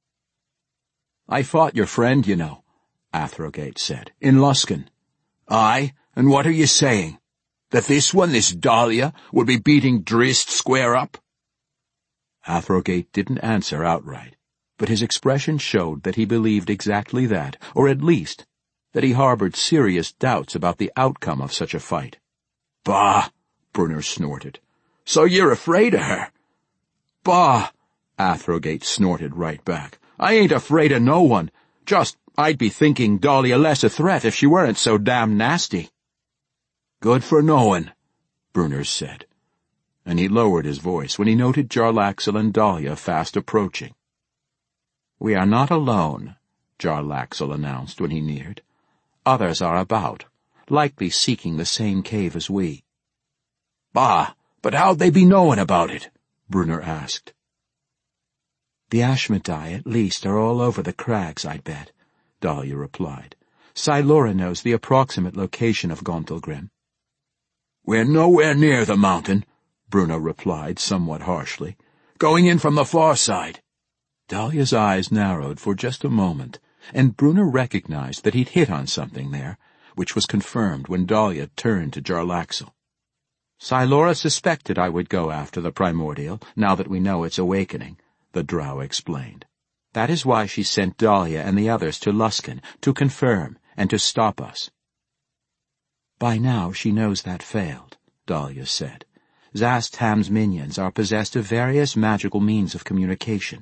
"I fought your friend, you know," Athrogate said, "in Luskan." "Aye, and what are you saying? That this one, this Dahlia, will be beating Drizzt square up?" Athrogate didn't answer outright, but his expression showed that he believed exactly that, or at least, that he harbored serious doubts about the outcome of such a fight. "Bah!" Brunner snorted. "So you're afraid of her?" "Bah!" Athrogate snorted right back. "I ain't afraid of no one. Just, I'd be thinking Dahlia less a threat if she weren't so damn nasty." "Good for knowin'," Brunner said, and he lowered his voice when he noted Jarlaxle and Dahlia fast approaching. "We are not alone," Jarlaxle announced when he neared. "Others are about, likely seeking the same cave as we." "Bah, but how'd they be knowin' about it?" Brunner asked. "The Ashmedai, at least, are all over the crags, I bet," Dahlia replied. "Silora knows the approximate location of Gauntlgrim." "We're nowhere near the mountain," Brunner replied somewhat harshly. "Going in from the far side." Dahlia's eyes narrowed for just a moment, and Brunner recognized that he'd hit on something there, which was confirmed when Dahlia turned to Jarlaxle. "Silora suspected I would go after the primordial, now that we know its awakening," the drow explained. "That is why she sent Dahlia and the others to Luskan, to confirm and to stop us." "By now she knows that failed," Dahlia said. "Zastam's minions are possessed of various magical means of communication."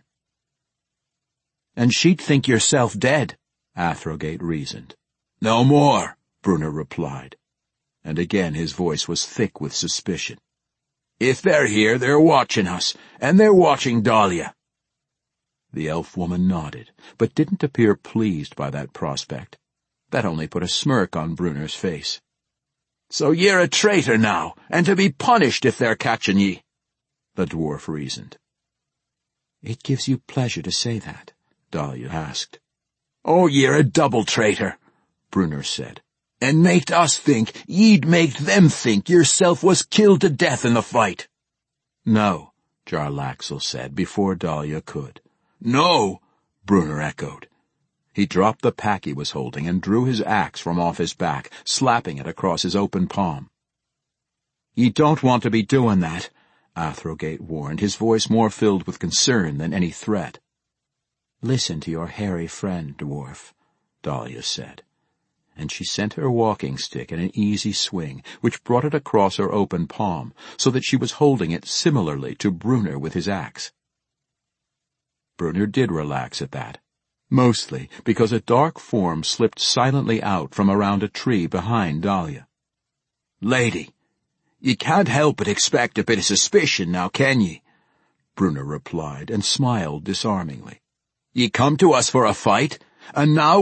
"And she'd think yourself dead," Athrogate reasoned. "No more," Brunner replied, and again his voice was thick with suspicion. "If they're here, they're watching us, and they're watching Dahlia." The elf woman nodded, but didn't appear pleased by that prospect. That only put a smirk on Brunner's face. "So ye're a traitor now, and to be punished if they're catching ye," the dwarf reasoned. "It gives you pleasure to say that?" Dahlia asked. "Oh, ye're a double traitor," Brunner said, "and maked us think ye'd maked them think yourself was killed to death in the fight." "No," Jarlaxle said before Dahlia could. "No," Brunner echoed. He dropped the pack he was holding and drew his axe from off his back, slapping it across his open palm. "Ye don't want to be doing that," Athrogate warned, his voice more filled with concern than any threat. "Listen to your hairy friend, dwarf," Dahlia said. and she sent her walking stick in an easy swing, which brought it across her open palm, so that she was holding it similarly to Brunner with his axe. Brunner did relax at that, mostly because a dark form slipped silently out from around a tree behind Dahlia. "Lady, ye can't help but expect a bit of suspicion now, can ye?" Brunner replied, and smiled disarmingly. "Ye come to us for a fight, and now